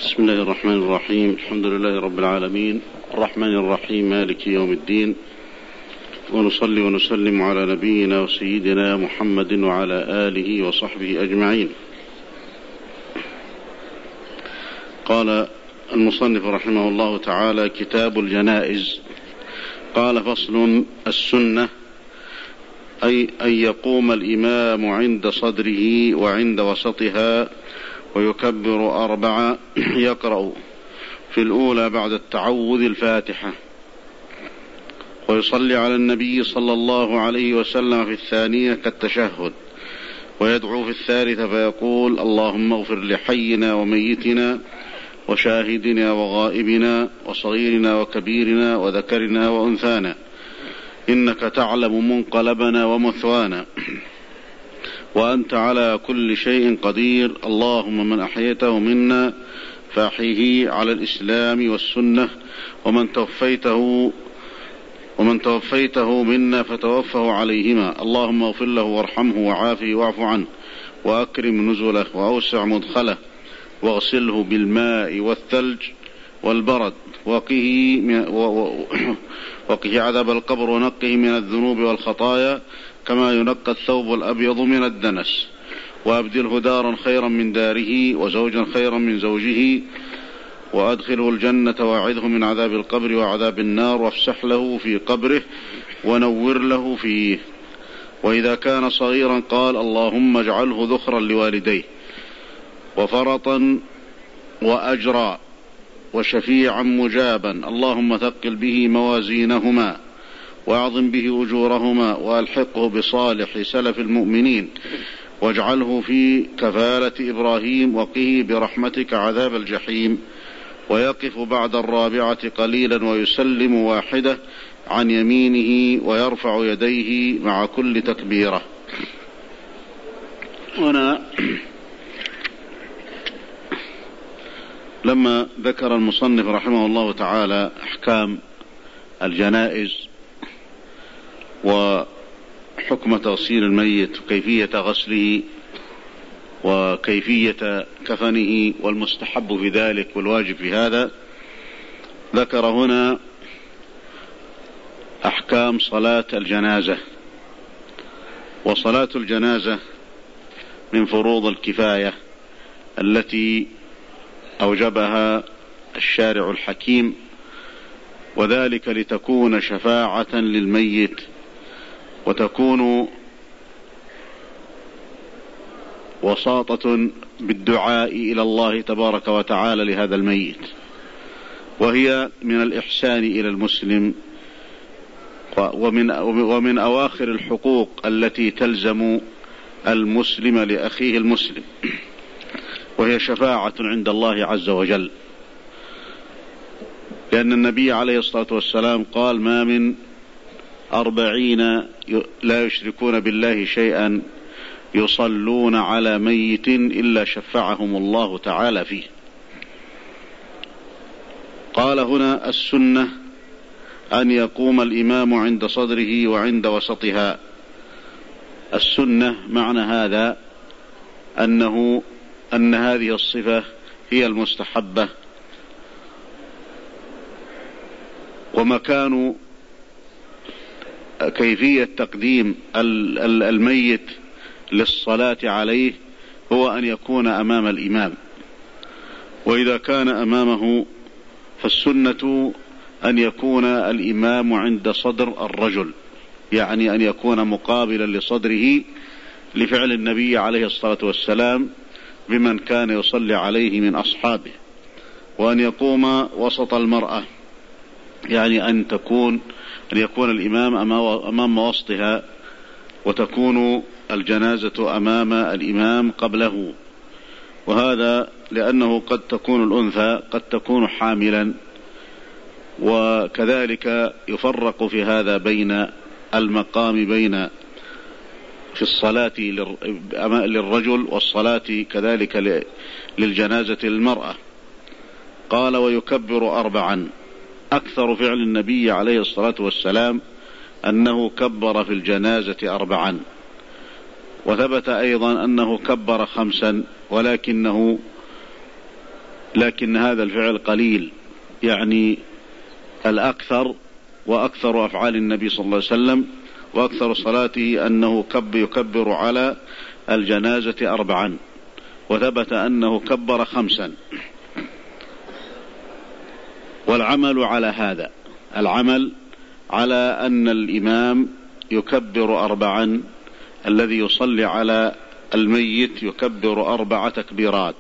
بسم الله الرحمن الرحيم. الحمد لله رب العالمين، الرحمن الرحيم، مالك يوم الدين، ونصلي ونسلم على نبينا وسيدنا محمد وعلى آله وصحبه أجمعين. قال المصنف رحمه الله تعالى: كتاب الجنائز. قال: فصل: السنة أي أن يقوم الإمام عند صدره وعند وسطها ويكبر 4، يقرأ في الأولى بعد التعوذ الفاتحة، ويصلي على النبي صلى الله عليه وسلم في الثانية كالتشهد، ويدعو في الثالثة فيقول: اللهم اغفر لحينا وميتنا وشاهدنا وغائبنا وصغيرنا وكبيرنا وذكرنا وأنثانا، إنك تعلم منقلبنا ومثوانا، وأنت على كل شيء قدير. اللهم من أحييته منا فأحيه على الإسلام والسنة، ومن توفيته منا فتوفه عليهما. اللهم اغفر له وارحمه وعافه واعف عنه وأكرم نزله وأوسع مدخله واغسله بالماء والثلج والبرد، وقه عذاب القبر ونقه من الذنوب والخطايا كما ينقى الثوب الأبيض من الدنس، وأبدله دارا خيرا من داره وزوجا خيرا من زوجه، وأدخله الجنة وأعذه من عذاب القبر وعذاب النار، وافسح له في قبره ونور له فيه. وإذا كان صغيرا قال: اللهم اجعله ذخرا لوالديه وفرطا وأجرا وشفيعا مجابا، اللهم ثقل به موازينهما وأعظم به أجورهما، وألحقه بصالح سلف المؤمنين، واجعله في كفالة إبراهيم، وقه برحمتك عذاب الجحيم. ويقف بعد 4 قليلا ويسلم 1 عن يمينه، ويرفع يديه مع كل تكبيرة. هنا لما ذكر المصنف رحمه الله تعالى أحكام الجنائز وحكم تغسيل الميت وكيفية غسله وكيفية كفنه والمستحب في ذلك والواجب في هذا، ذكر هنا أحكام صلاة الجنازة. وصلاة الجنازة من فروض الكفاية التي أوجبها الشارع الحكيم، وذلك لتكون شفاعة للميت، وتكون وساطة بالدعاء إلى الله تبارك وتعالى لهذا الميت، وهي من الإحسان إلى المسلم، ومن أواخر الحقوق التي تلزم المسلم لأخيه المسلم، وهي شفاعة عند الله عز وجل، لأن النبي عليه الصلاة والسلام قال: ما من 40 لا يشركون بالله شيئا يصلون على ميت إلا شفعهم الله تعالى فيه. قال هنا: السنة أن يقوم الإمام عند صدره وعند وسطها. السنة معنى هذا أن هذه الصفة هي المستحبة، ومكان كيفية تقديم الميت للصلاة عليه هو أن يكون أمام الإمام، وإذا كان أمامه فالسنة أن يكون الإمام عند صدر الرجل، يعني أن يكون مقابلا لصدره لفعل النبي عليه الصلاة والسلام بمن كان يصلي عليه من أصحابه، وأن يقوم وسط المرأة، يعني أن يكون الإمام أمام وسطها، وتكون الجنازة أمام الإمام قبله. وهذا لأنه قد تكون الأنثى قد تكون حاملا، وكذلك يفرق في هذا بين المقام بين في الصلاة للرجل والصلاة كذلك للجنازة للمرأة. قال: ويكبر 4. أكثر فعل النبي عليه الصلاة والسلام أنه كبر في الجنازة 4، وثبت أيضا أنه كبر 5، ولكنه لكن هذا الفعل قليل، يعني الأكثر وأكثر أفعال النبي صلى الله عليه وسلم وأكثر صلاته أنه يكبر على الجنازة 4، وثبت أنه كبر 5. والعمل على هذا، العمل على أن الإمام يكبر 4، الذي يصلي على الميت يكبر 4 تكبيرات.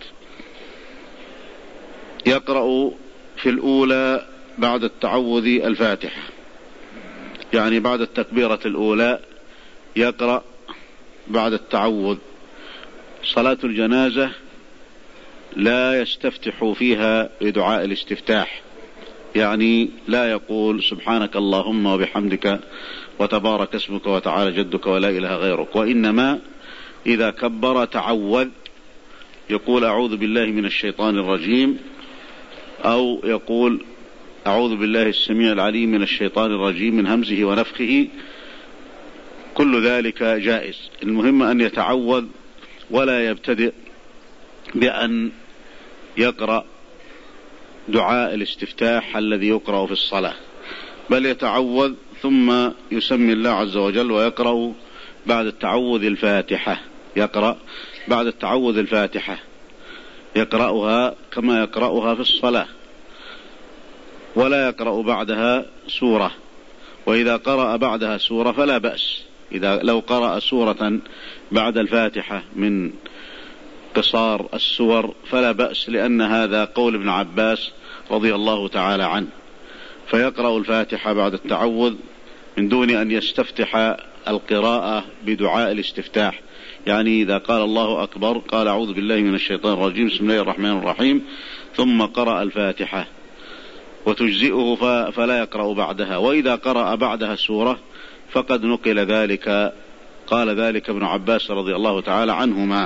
يقرأ في الأولى بعد التعوذ الفاتحة، يعني بعد التكبيرة الأولى يقرأ بعد التعوذ. صلاة الجنازة لا يستفتح فيها بدعاء الاستفتاح، يعني لا يقول سبحانك اللهم وبحمدك وتبارك اسمك وتعالى جدك ولا إله غيرك، وإنما إذا كبر تعوذ، يقول أعوذ بالله من الشيطان الرجيم، أو يقول أعوذ بالله السميع العليم من الشيطان الرجيم من همزه ونفخه، كل ذلك جائز. المهم أن يتعوذ ولا يبتدئ بأن يقرأ دعاء الاستفتاح الذي يقرأ في الصلاة، بل يتعوذ ثم يسمي الله عز وجل ويقرأ بعد التعوذ الفاتحة. يقرأ بعد التعوذ الفاتحة، يقرأها كما يقرأها في الصلاة، ولا يقرأ بعدها سورة. وإذا قرأ بعدها سورة فلا بأس، إذا لو قرأ سورة بعد الفاتحة من قصار السور فلا بأس، لأن هذا قول ابن عباس رضي الله تعالى عنه. فيقرأ الفاتحة بعد التعوذ من دون أن يستفتح القراءة بدعاء الاستفتاح، يعني إذا قال الله أكبر قال أعوذ بالله من الشيطان الرجيم بسم الله الرحمن الرحيم ثم قرأ الفاتحة وتجزئه فلا يقرأ بعدها. وإذا قرأ بعدها سورة فقد نقل ذلك، قال ذلك ابن عباس رضي الله تعالى عنهما.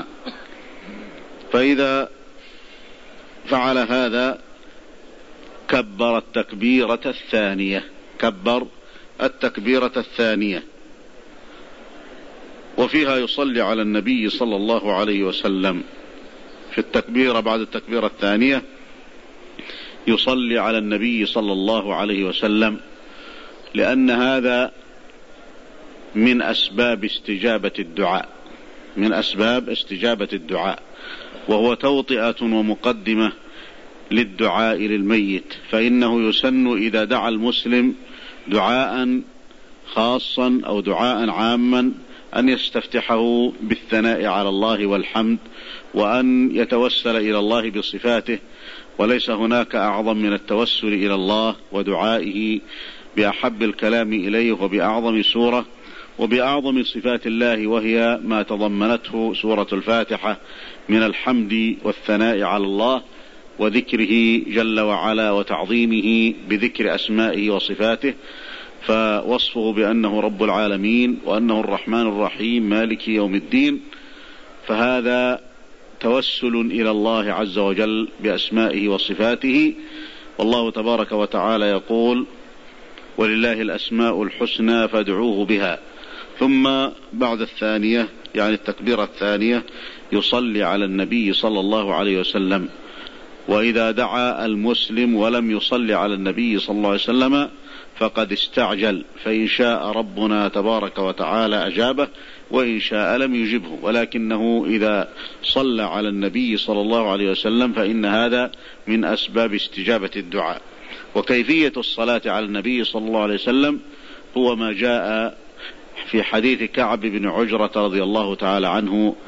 فإذا فعل هذا كبر التكبيرة الثانية، كبر التكبيرة الثانية، وفيها يصلي على النبي صلى الله عليه وسلم. في التكبيرة بعد التكبيرة الثانية يصلي على النبي صلى الله عليه وسلم، لأن هذا من أسباب استجابة الدعاء، من أسباب استجابة الدعاء، وهو توطئة ومقدمة للدعاء للميت. فإنه يسن إذا دعا المسلم دعاء خاصا أو دعاء عاما أن يستفتحه بالثناء على الله والحمد، وأن يتوسل إلى الله بصفاته، وليس هناك أعظم من التوسل إلى الله ودعائه بأحب الكلام إليه وبأعظم سورة وبأعظم صفات الله، وهي ما تضمنته سورة الفاتحة من الحمد والثناء على الله وذكره جل وعلا وتعظيمه بذكر أسمائه وصفاته، فوصفه بأنه رب العالمين وأنه الرحمن الرحيم مالك يوم الدين. فهذا توسل إلى الله عز وجل بأسمائه وصفاته. والله تبارك وتعالى يقول ولله الأسماء الحسنى فادعوه بها. ثم بعد الثانية يعني التكبيرة الثانية يصلي على النبي صلى الله عليه وسلم. وإذا دعا المسلم ولم يصلي على النبي صلى الله عليه وسلم فقد استعجل، فإن شاء ربنا تبارك وتعالى أجابه وإن شاء لم يجبه، ولكنه إذا صلى على النبي صلى الله عليه وسلم فإن هذا من أسباب استجابة الدعاء. وكيفية الصلاة على النبي صلى الله عليه وسلم هو ما جاء في حديث كعب بن عجرة رضي الله تعالى عنه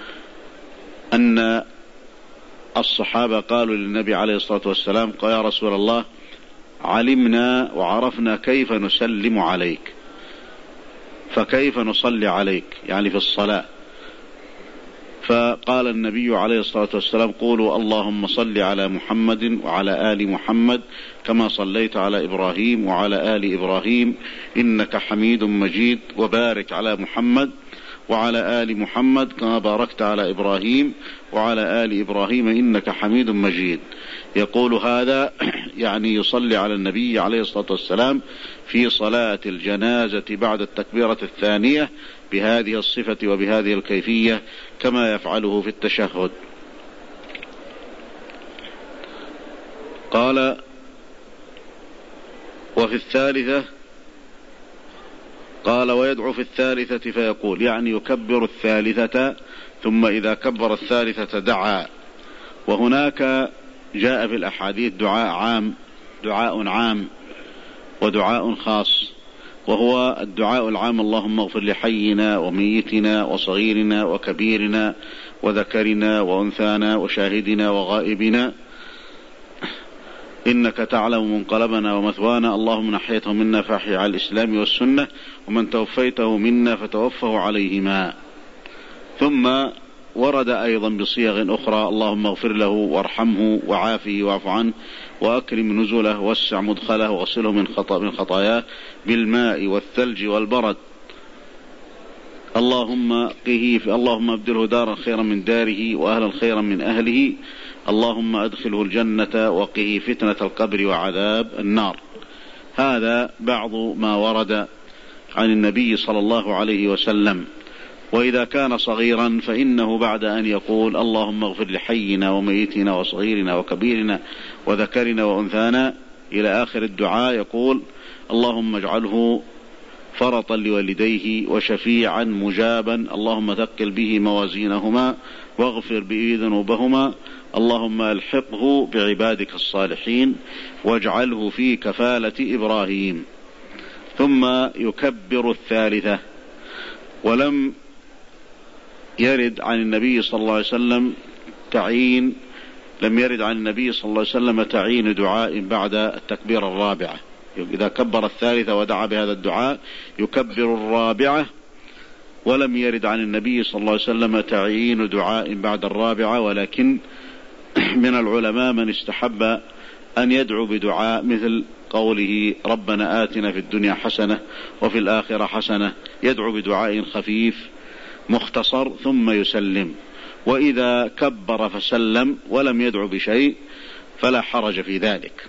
أن الصحابة قالوا للنبي عليه الصلاة والسلام قال يا رسول الله علمنا وعرفنا كيف نسلم عليك، فكيف نصلي عليك يعني في الصلاة؟ فقال النبي عليه الصلاة والسلام قولوا اللهم صل على محمد وعلى آل محمد كما صليت على إبراهيم وعلى آل إبراهيم إنك حميد مجيد، وبارك على محمد وعلى آل محمد كما باركت على إبراهيم وعلى آل إبراهيم إنك حميد مجيد. يقول هذا يعني يصلي على النبي عليه الصلاة والسلام في صلاة الجنازة بعد التكبيرة الثانية بهذه الصفة وبهذه الكيفية كما يفعله في التشهد. قال: وفي الثالثة، قال: ويدعو في الثالثة فيقول، يعني يكبر الثالثة، ثم إذا كبر الثالثة دعا. وهناك جاء في الأحاديث دعاء عام ودعاء خاص، وهو الدعاء العام: اللهم اغفر لحينا وميتنا وصغيرنا وكبيرنا وذكرنا وأنثانا وشاهدنا وغائبنا، إنك تعلم منقلبنا ومثوانا، اللهم من أحيته منا فأحي على الإسلام والسنة، ومن توفيته منا فتوفه عليهما. ثم ورد أيضا بصيغ أخرى: اللهم اغفر له وارحمه وعافه واعف عنه وأكرم نزله ووسع مدخله وغسله من خطاياه بالماء والثلج والبرد، اللهم ابدله دارا خيرا من داره وأهلا خيرا من أهله، اللهم أدخله الجنة وقه فتنة القبر وعذاب النار. هذا بعض ما ورد عن النبي صلى الله عليه وسلم. وإذا كان صغيرا فإنه بعد أن يقول اللهم اغفر لحينا وميتنا وصغيرنا وكبيرنا وذكرنا وأنثانا إلى آخر الدعاء يقول: اللهم اجعله فرطا لوالديه وشفيعا مجابا، اللهم ثقل به موازينهما واغفر به ذنوبهما، اللهم الحقه بعبادك الصالحين واجعله في كفالة إبراهيم. ثم يكبر الثالثة. ولم يرد عن النبي صلى الله عليه وسلم تعيين دعاء بعد التكبير الرابعة. إذا كبر الثالثة ودعا بهذا الدعاء يكبر الرابعة، ولم يرد عن النبي صلى الله عليه وسلم تعيين دعاء بعد الرابعة، ولكن من العلماء من استحب أن يدعو بدعاء مثل قوله ربنا آتنا في الدنيا حسنة وفي الآخرة حسنة، يدعو بدعاء خفيف مختصر ثم يسلم. وإذا كبر فسلم ولم يدعو بشيء فلا حرج في ذلك.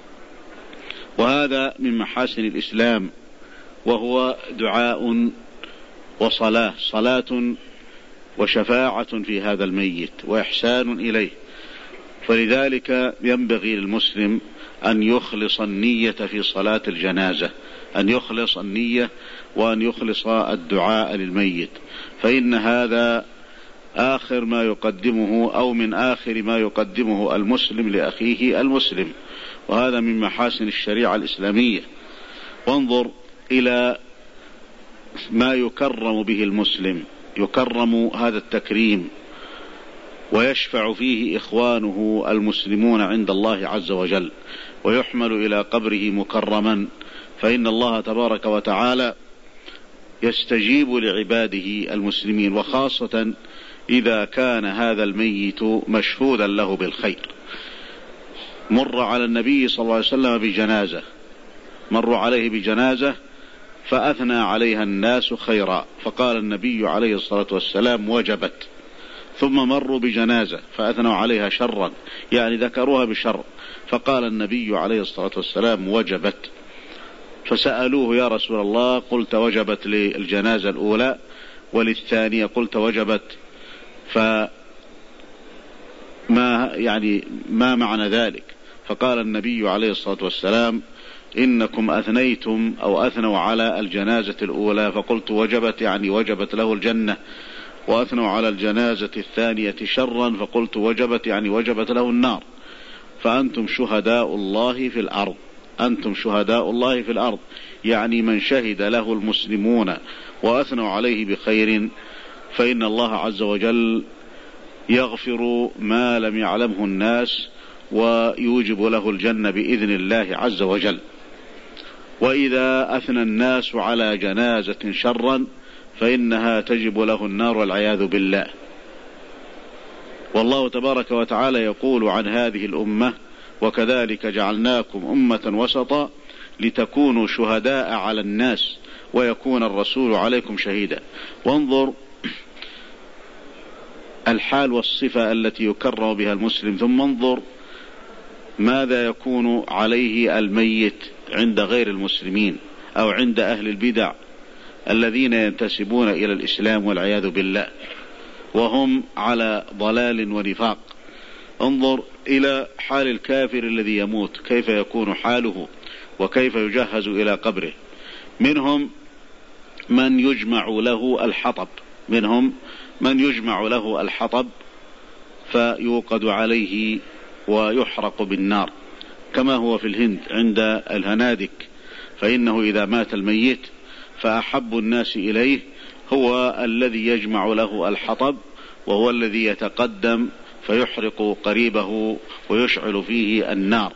وهذا من محاسن الإسلام، وهو دعاء وصلاة، صلاة وشفاعة في هذا الميت وإحسان إليه. فلذلك ينبغي للمسلم أن يخلص النية في صلاة الجنازة، أن يخلص النية وأن يخلص الدعاء للميت، فإن هذا آخر ما يقدمه أو من آخر ما يقدمه المسلم لأخيه المسلم، وهذا من محاسن الشريعة الإسلامية. وانظر إلى ما يكرم به المسلم، يكرم هذا التكريم ويشفع فيه إخوانه المسلمون عند الله عز وجل، ويحمل إلى قبره مكرما، فإن الله تبارك وتعالى يستجيب لعباده المسلمين، وخاصة إذا كان هذا الميت مشهودا له بالخير. مر على النبي صلى الله عليه وسلم بجنازة، مروا عليه بجنازة فأثنى عليها الناس خيرا، فقال النبي عليه الصلاة والسلام وجبت. ثم مروا بجنازة فأثنوا عليها شرا، يعني ذكروها بشر، فقال النبي عليه الصلاة والسلام وجبت. فسألوه يا رسول الله قلت وجبت للجنازة الأولى وللثانية قلت وجبت، ما معنى ذلك؟ فقال النبي عليه الصلاة والسلام إنكم أثنيتم أو أثنوا على الجنازة الأولى فقلت وجبت، يعني وجبت له الجنة، وأثنوا على الجنازة الثانية شرا فقلت وجبت، يعني وجبت له النار. فأنتم شهداء الله في الأرض، أنتم شهداء الله في الأرض، يعني من شهد له المسلمون وأثنوا عليه بخير فإن الله عز وجل يغفر ما لم يعلمه الناس ويوجب له الجنة بإذن الله عز وجل. وإذا أثنى الناس على جنازة شرا فإنها تجب له النار والعياذ بالله. والله تبارك وتعالى يقول عن هذه الأمة وكذلك جعلناكم أمة وسطا لتكونوا شهداء على الناس ويكون الرسول عليكم شهيدا. وانظر الحال والصفة التي يكرم بها المسلم، ثم انظر ماذا يكون عليه الميت عند غير المسلمين أو عند أهل البدع الذين ينتسبون إلى الإسلام والعياذ بالله وهم على ضلال ونفاق. انظر إلى حال الكافر الذي يموت، كيف يكون حاله وكيف يجهز إلى قبره. منهم من يجمع له الحطب فيوقد عليه ويحرق بالنار، كما هو في الهند عند الهنادك، فإنه إذا مات الميت فأحب الناس إليه هو الذي يجمع له الحطب، وهو الذي يتقدم فيحرق قريبه ويشعل فيه النار.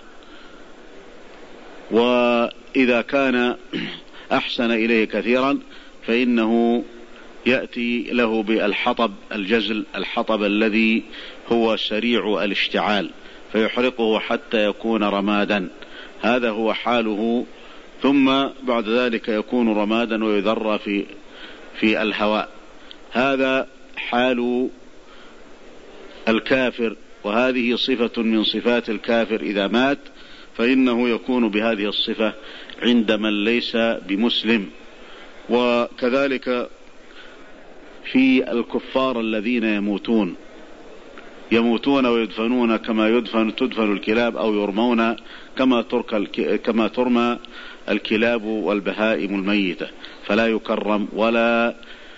وإذا كان أحسن إليه كثيرا فإنه يأتي له بالحطب الجزل، الحطب الذي هو سريع الاشتعال، فيحرقه حتى يكون رمادا. هذا هو حاله، ثم بعد ذلك يكون رمادا ويذرى في الهواء. هذا حال الكافر، وهذه صفة من صفات الكافر إذا مات، فإنه يكون بهذه الصفة عند من ليس بمسلم. وكذلك في الكفار الذين يموتون ويدفنون كما تدفن الكلاب، أو يرمون كما ترمى الكلاب والبهائم الميتة، فلا يكرم ولا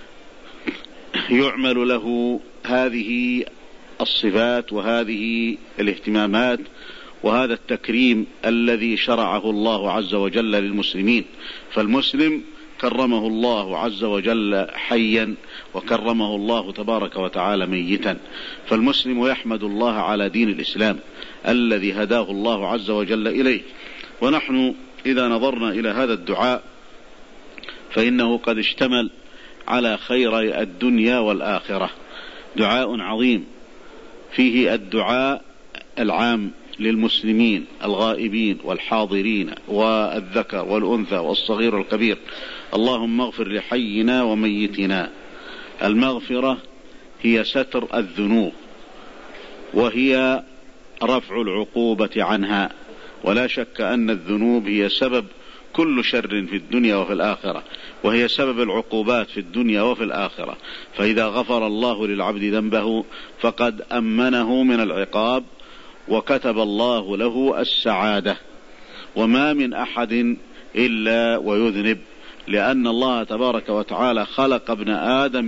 يعمل له هذه الصفات وهذه الاهتمامات وهذا التكريم الذي شرعه الله عز وجل للمسلمين. فالمسلم كرمه الله عز وجل حيا، وكرمه الله تبارك وتعالى ميتا. فالمسلم يحمد الله على دين الإسلام الذي هداه الله عز وجل إليه. ونحن إذا نظرنا إلى هذا الدعاء فإنه قد اشتمل على خير الدنيا والآخرة، دعاء عظيم فيه الدعاء العام للمسلمين الغائبين والحاضرين والذكر والأنثى والصغير والكبير. اللهم اغفر لحينا وميتنا. المغفرة هي ستر الذنوب، وهي رفع العقوبة عنها، ولا شك أن الذنوب هي سبب كل شر في الدنيا وفي الآخرة، وهي سبب العقوبات في الدنيا وفي الآخرة. فإذا غفر الله للعبد ذنبه فقد أمنه من العقاب وكتب الله له السعادة. وما من أحد إلا ويذنب، لأن الله تبارك وتعالى خلق ابن آدم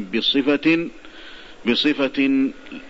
بصفة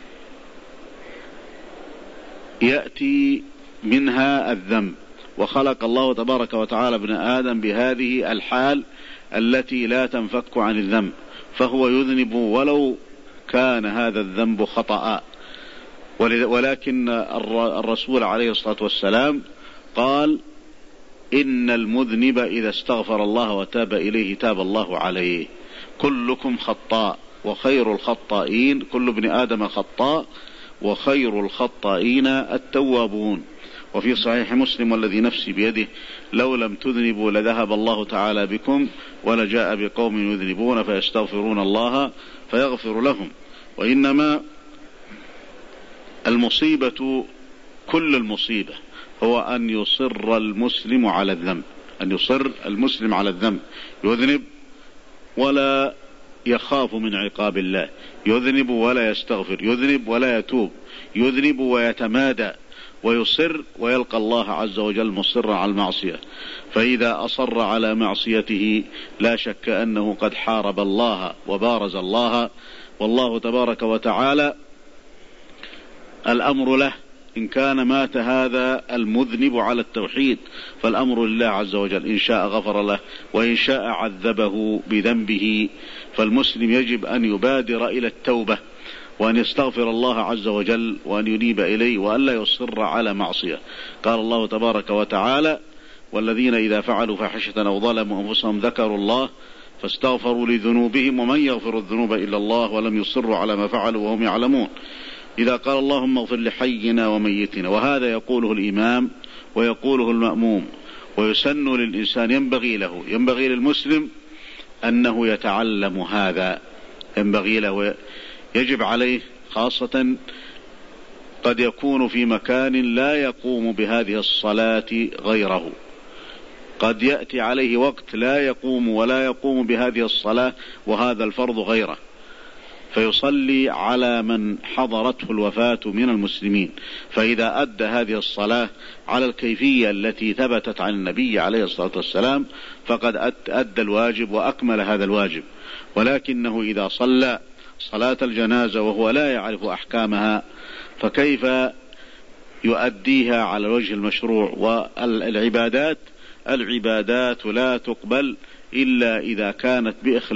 يأتي منها الذنب، وخلق الله تبارك وتعالى ابن آدم بهذه الحال التي لا تنفك عن الذنب، فهو يذنب ولو كان هذا الذنب خطأ. ولكن الرسول عليه الصلاة والسلام قال: إن المذنب إذا استغفر الله وتاب إليه تاب الله عليه. كلكم خطاء وخير الخطائين، كل ابن آدم خطاء وخير الخطائين التوابون. وفي صحيح مسلم: والذي نفسي بيده لو لم تذنبوا لذهب الله تعالى بكم ولجاء بقوم يذنبون فيستغفرون الله فيغفر لهم. وإنما المصيبة، كل المصيبة، هو أن يصر المسلم على الذنب، أن يصر المسلم على الذنب، يذنب ولا يخاف من عقاب الله، يذنب ولا يستغفر، يذنب ولا يتوب، يذنب ويتمادى ويصر، ويلقى الله عز وجل مصر على المعصية. فإذا أصر على معصيته لا شك أنه قد حارب الله وبارز الله، والله تبارك وتعالى الأمر له. إن كان مات هذا المذنب على التوحيد فالأمر لله عز وجل، إن شاء غفر له وإن شاء عذبه بذنبه. فالمسلم يجب أن يبادر إلى التوبة، وأن يستغفر الله عز وجل، وأن ينيب إليه، وأن لا يصر على معصية. قال الله تبارك وتعالى: والذين إذا فعلوا فاحشة أو ظلموا أنفسهم ذكروا الله فاستغفروا لذنوبهم ومن يغفر الذنوب إلا الله ولم يصروا على ما فعلوا وهم يعلمون. إذا قال اللهم اغفر لحينا وميتنا، وهذا يقوله الإمام ويقوله المأموم، ويسن للإنسان، ينبغي للمسلم أنه يتعلم هذا، ينبغي له، يجب عليه، خاصة قد يكون في مكان لا يقوم بهذه الصلاة غيره، قد يأتي عليه وقت لا يقوم ولا يقوم بهذه الصلاة وهذا الفرض غيره، فيصلي على من حضرته الوفاة من المسلمين، فإذا أدى هذه الصلاة على الكيفية التي ثبتت عن النبي عليه الصلاة والسلام فقد أدى الواجب وأكمل هذا الواجب. ولكنه إذا صلى صلاة الجنازة وهو لا يعرف أحكامها فكيف يؤديها على الوجه المشروع؟ والعبادات لا تقبل إلا إذا كانت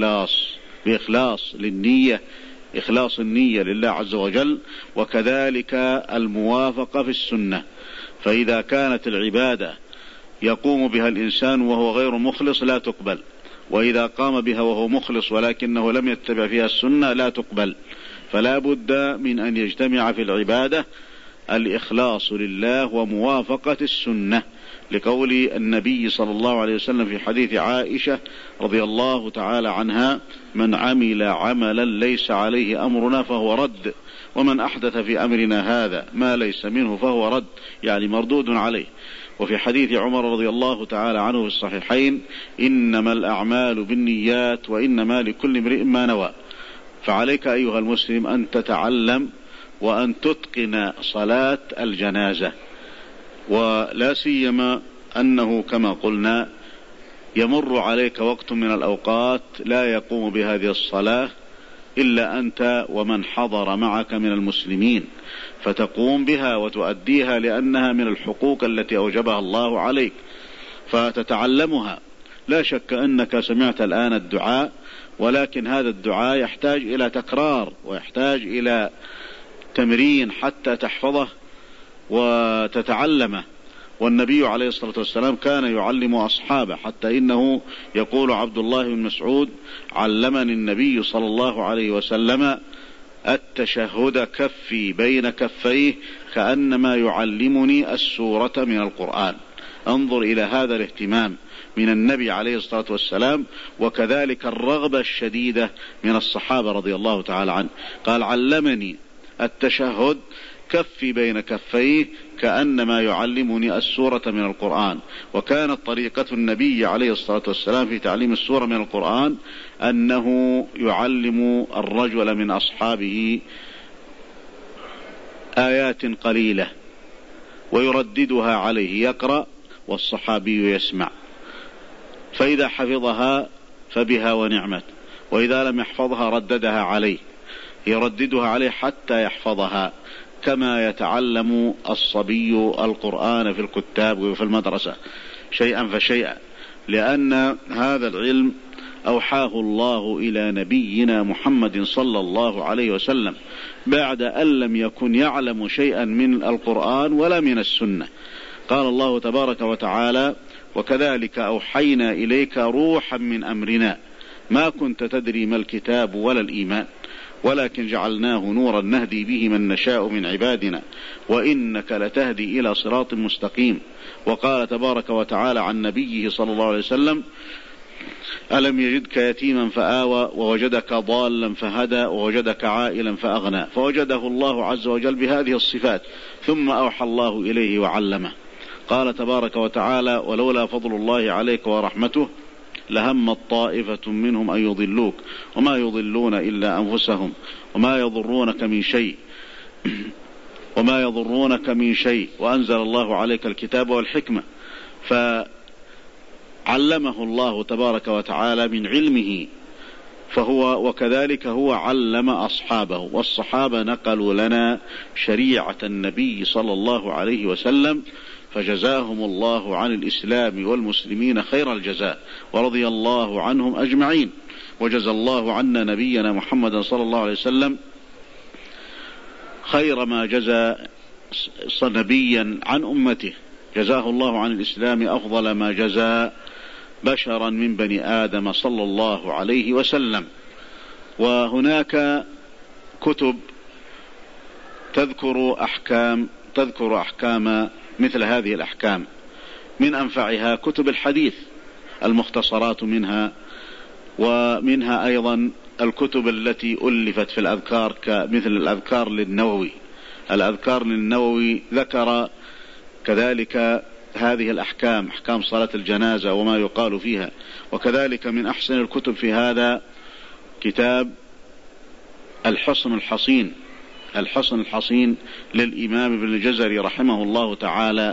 بإخلاص للنية، إخلاص النية لله عز وجل، وكذلك الموافقة في السنة. فإذا كانت العبادة يقوم بها الإنسان وهو غير مخلص لا تقبل، وإذا قام بها وهو مخلص ولكنه لم يتبع فيها السنة لا تقبل. فلا بد من أن يجتمع في العبادة الإخلاص لله وموافقة السنة، لقول النبي صلى الله عليه وسلم في حديث عائشة رضي الله تعالى عنها: من عمل عملا ليس عليه أمرنا فهو رد، ومن أحدث في أمرنا هذا ما ليس منه فهو رد، يعني مردود عليه. وفي حديث عمر رضي الله تعالى عنه في الصحيحين: إنما الأعمال بالنيات وإنما لكل امرئ ما نوى. فعليك أيها المسلم أن تتعلم وأن تتقن صلاة الجنازة، ولا سيما أنه كما قلنا يمر عليك وقت من الأوقات لا يقوم بهذه الصلاة إلا أنت ومن حضر معك من المسلمين، فتقوم بها وتؤديها لأنها من الحقوق التي أوجبها الله عليك، فتتعلمها. لا شك أنك سمعت الآن الدعاء، ولكن هذا الدعاء يحتاج إلى تكرار ويحتاج إلى تمرين حتى تحفظه وتتعلمه. والنبي عليه الصلاة والسلام كان يعلم أصحابه، حتى إنه يقول عبد الله بن مسعود: علمني النبي صلى الله عليه وسلم التشهد كفي بين كفيه كأنما يعلمني السورة من القرآن. انظر إلى هذا الاهتمام من النبي عليه الصلاة والسلام، وكذلك الرغبة الشديدة من الصحابة رضي الله تعالى عنه. قال: علمني التشهد كفي بين كفيه كأنما يعلمني السورة من القرآن. وكانت طريقة النبي عليه الصلاة والسلام في تعليم السورة من القرآن أنه يعلم الرجل من أصحابه آيات قليلة ويرددها عليه، يقرأ والصحابي يسمع، فإذا حفظها فبها ونعمت، وإذا لم يحفظها رددها عليه، يرددها عليه حتى يحفظها، كما يتعلم الصبي القرآن في الكتاب وفي المدرسة شيئا فشيئا، لأن هذا العلم أوحاه الله إلى نبينا محمد صلى الله عليه وسلم بعد أن لم يكن يعلم شيئا من القرآن ولا من السنة. قال الله تبارك وتعالى: وكذلك أوحينا إليك روحا من أمرنا ما كنت تدري ما الكتاب ولا الإيمان ولكن جعلناه نورا نهدي به من نشاء من عبادنا وإنك لتهدي إلى صراط مستقيم. وقال تبارك وتعالى عن نبيه صلى الله عليه وسلم: ألم يجدك يتيما فآوى ووجدك ضالا فهدى ووجدك عائلا فأغنى. فوجده الله عز وجل بهذه الصفات، ثم أوحى الله إليه وعلمه. قال تبارك وتعالى: ولولا فضل الله عليك ورحمته لهم طائفة منهم أن يضلوك وما يضلون إلا أنفسهم وما يضرونك من شيء وأنزل الله عليك الكتاب والحكمة. فعلمه الله تبارك وتعالى من علمه، وكذلك هو علم أصحابه، والصحابة نقلوا لنا شريعة النبي صلى الله عليه وسلم، فجزاهم الله عن الإسلام والمسلمين خير الجزاء ورضي الله عنهم أجمعين. وجزى الله عنا نبينا محمد صلى الله عليه وسلم خير ما جزى نبيا عن أمته، جزاه الله عن الإسلام أفضل ما جزى بشرا من بني آدم صلى الله عليه وسلم. وهناك كتب تذكر أحكام مثل هذه الأحكام، من أنفعها كتب الحديث المختصرات منها، ومنها أيضا الكتب التي ألفت في الأذكار كمثل الأذكار للنووي ذكر كذلك هذه الأحكام، أحكام صلاة الجنازة وما يقال فيها. وكذلك من أحسن الكتب في هذا كتاب الحصن الحصين للإمام ابن الجزري رحمه الله تعالى،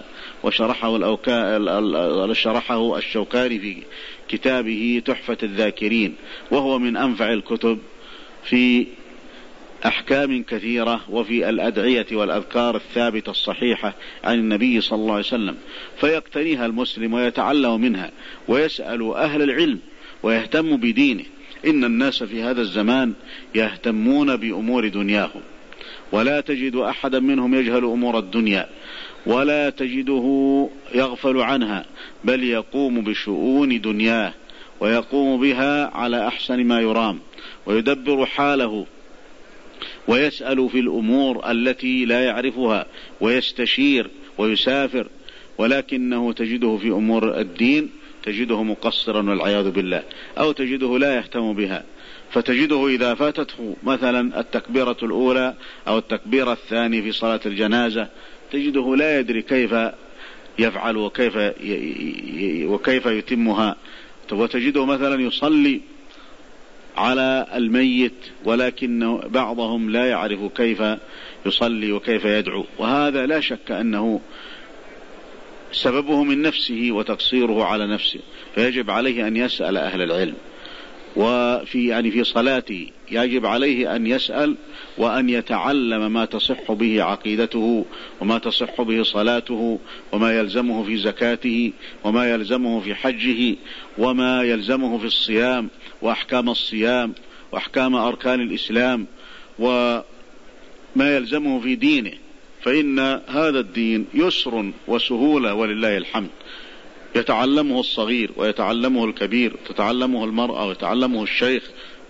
وشرحه الشوكاني في كتابه تحفة الذاكرين، وهو من أنفع الكتب في أحكام كثيرة وفي الأدعية والأذكار الثابتة الصحيحة عن النبي صلى الله عليه وسلم، فيقتنيها المسلم ويتعلم منها ويسأل أهل العلم ويهتم بدينه. إن الناس في هذا الزمان يهتمون بأمور دنياهم، ولا تجد أحدا منهم يجهل أمور الدنيا، ولا تجده يغفل عنها، بل يقوم بشؤون دنياه ويقوم بها على أحسن ما يرام، ويدبر حاله ويسأل في الأمور التي لا يعرفها ويستشير ويسافر، ولكنه تجده في أمور الدين تجده مقصرا والعياذ بالله، أو تجده لا يهتم بها، فتجده إذا فاتته مثلا التكبيرة الأولى أو التكبيرة الثانية في صلاة الجنازة تجده لا يدري كيف يفعل وكيف يتمها، وتجده مثلا يصلي على الميت ولكن بعضهم لا يعرف كيف يصلي وكيف يدعو، وهذا لا شك أنه سببه من نفسه وتقصيره على نفسه، فيجب عليه أن يسأل أهل العلم. في صلاته يجب عليه أن يسأل وأن يتعلم ما تصح به عقيدته وما تصح به صلاته، وما يلزمه في زكاته، وما يلزمه في حجه، وما يلزمه في الصيام وأحكام الصيام وأحكام أركان الإسلام، وما يلزمه في دينه، فإن هذا الدين يسر وسهولة ولله الحمد، يتعلمه الصغير ويتعلمه الكبير، تتعلمه المرأة ويتعلمه الشيخ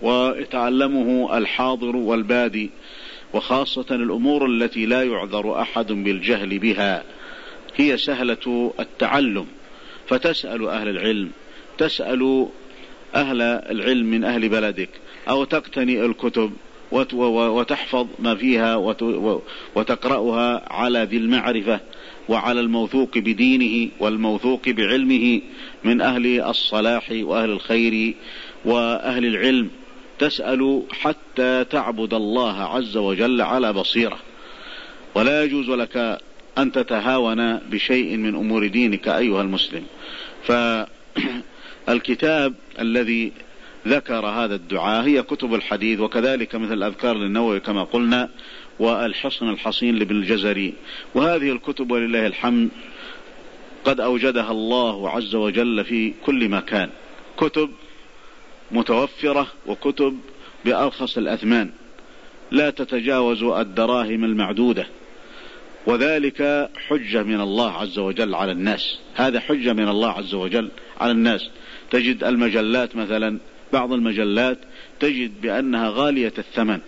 ويتعلمه الحاضر والبادي، وخاصة الأمور التي لا يعذر أحد بالجهل بها هي سهلة التعلم. فتسأل أهل العلم، تسأل أهل العلم من أهل بلدك، أو تقتني الكتب وتحفظ ما فيها وتقرأها على ذي المعرفة وعلى الموثوق بدينه والموثوق بعلمه من أهل الصلاح وأهل الخير وأهل العلم. تسأل حتى تعبد الله عز وجل على بصيرة، ولا يجوز لك أن تتهاون بشيء من أمور دينك أيها المسلم. فالكتاب الذي ذكر هذا الدعاء هي كتب الحديث، وكذلك مثل الأذكار للنووي كما قلنا، والحصن الحصين لابن الجزري. وهذه الكتب ولله الحمد قد أوجدها الله عز وجل في كل مكان، كتب متوفرة وكتب بأرخص الأثمان لا تتجاوز الدراهم المعدودة، وذلك حجة من الله عز وجل على الناس. هذا حجة من الله عز وجل على الناس. تجد المجلات مثلا، بعض المجلات تجد بأنها غالية الثمن،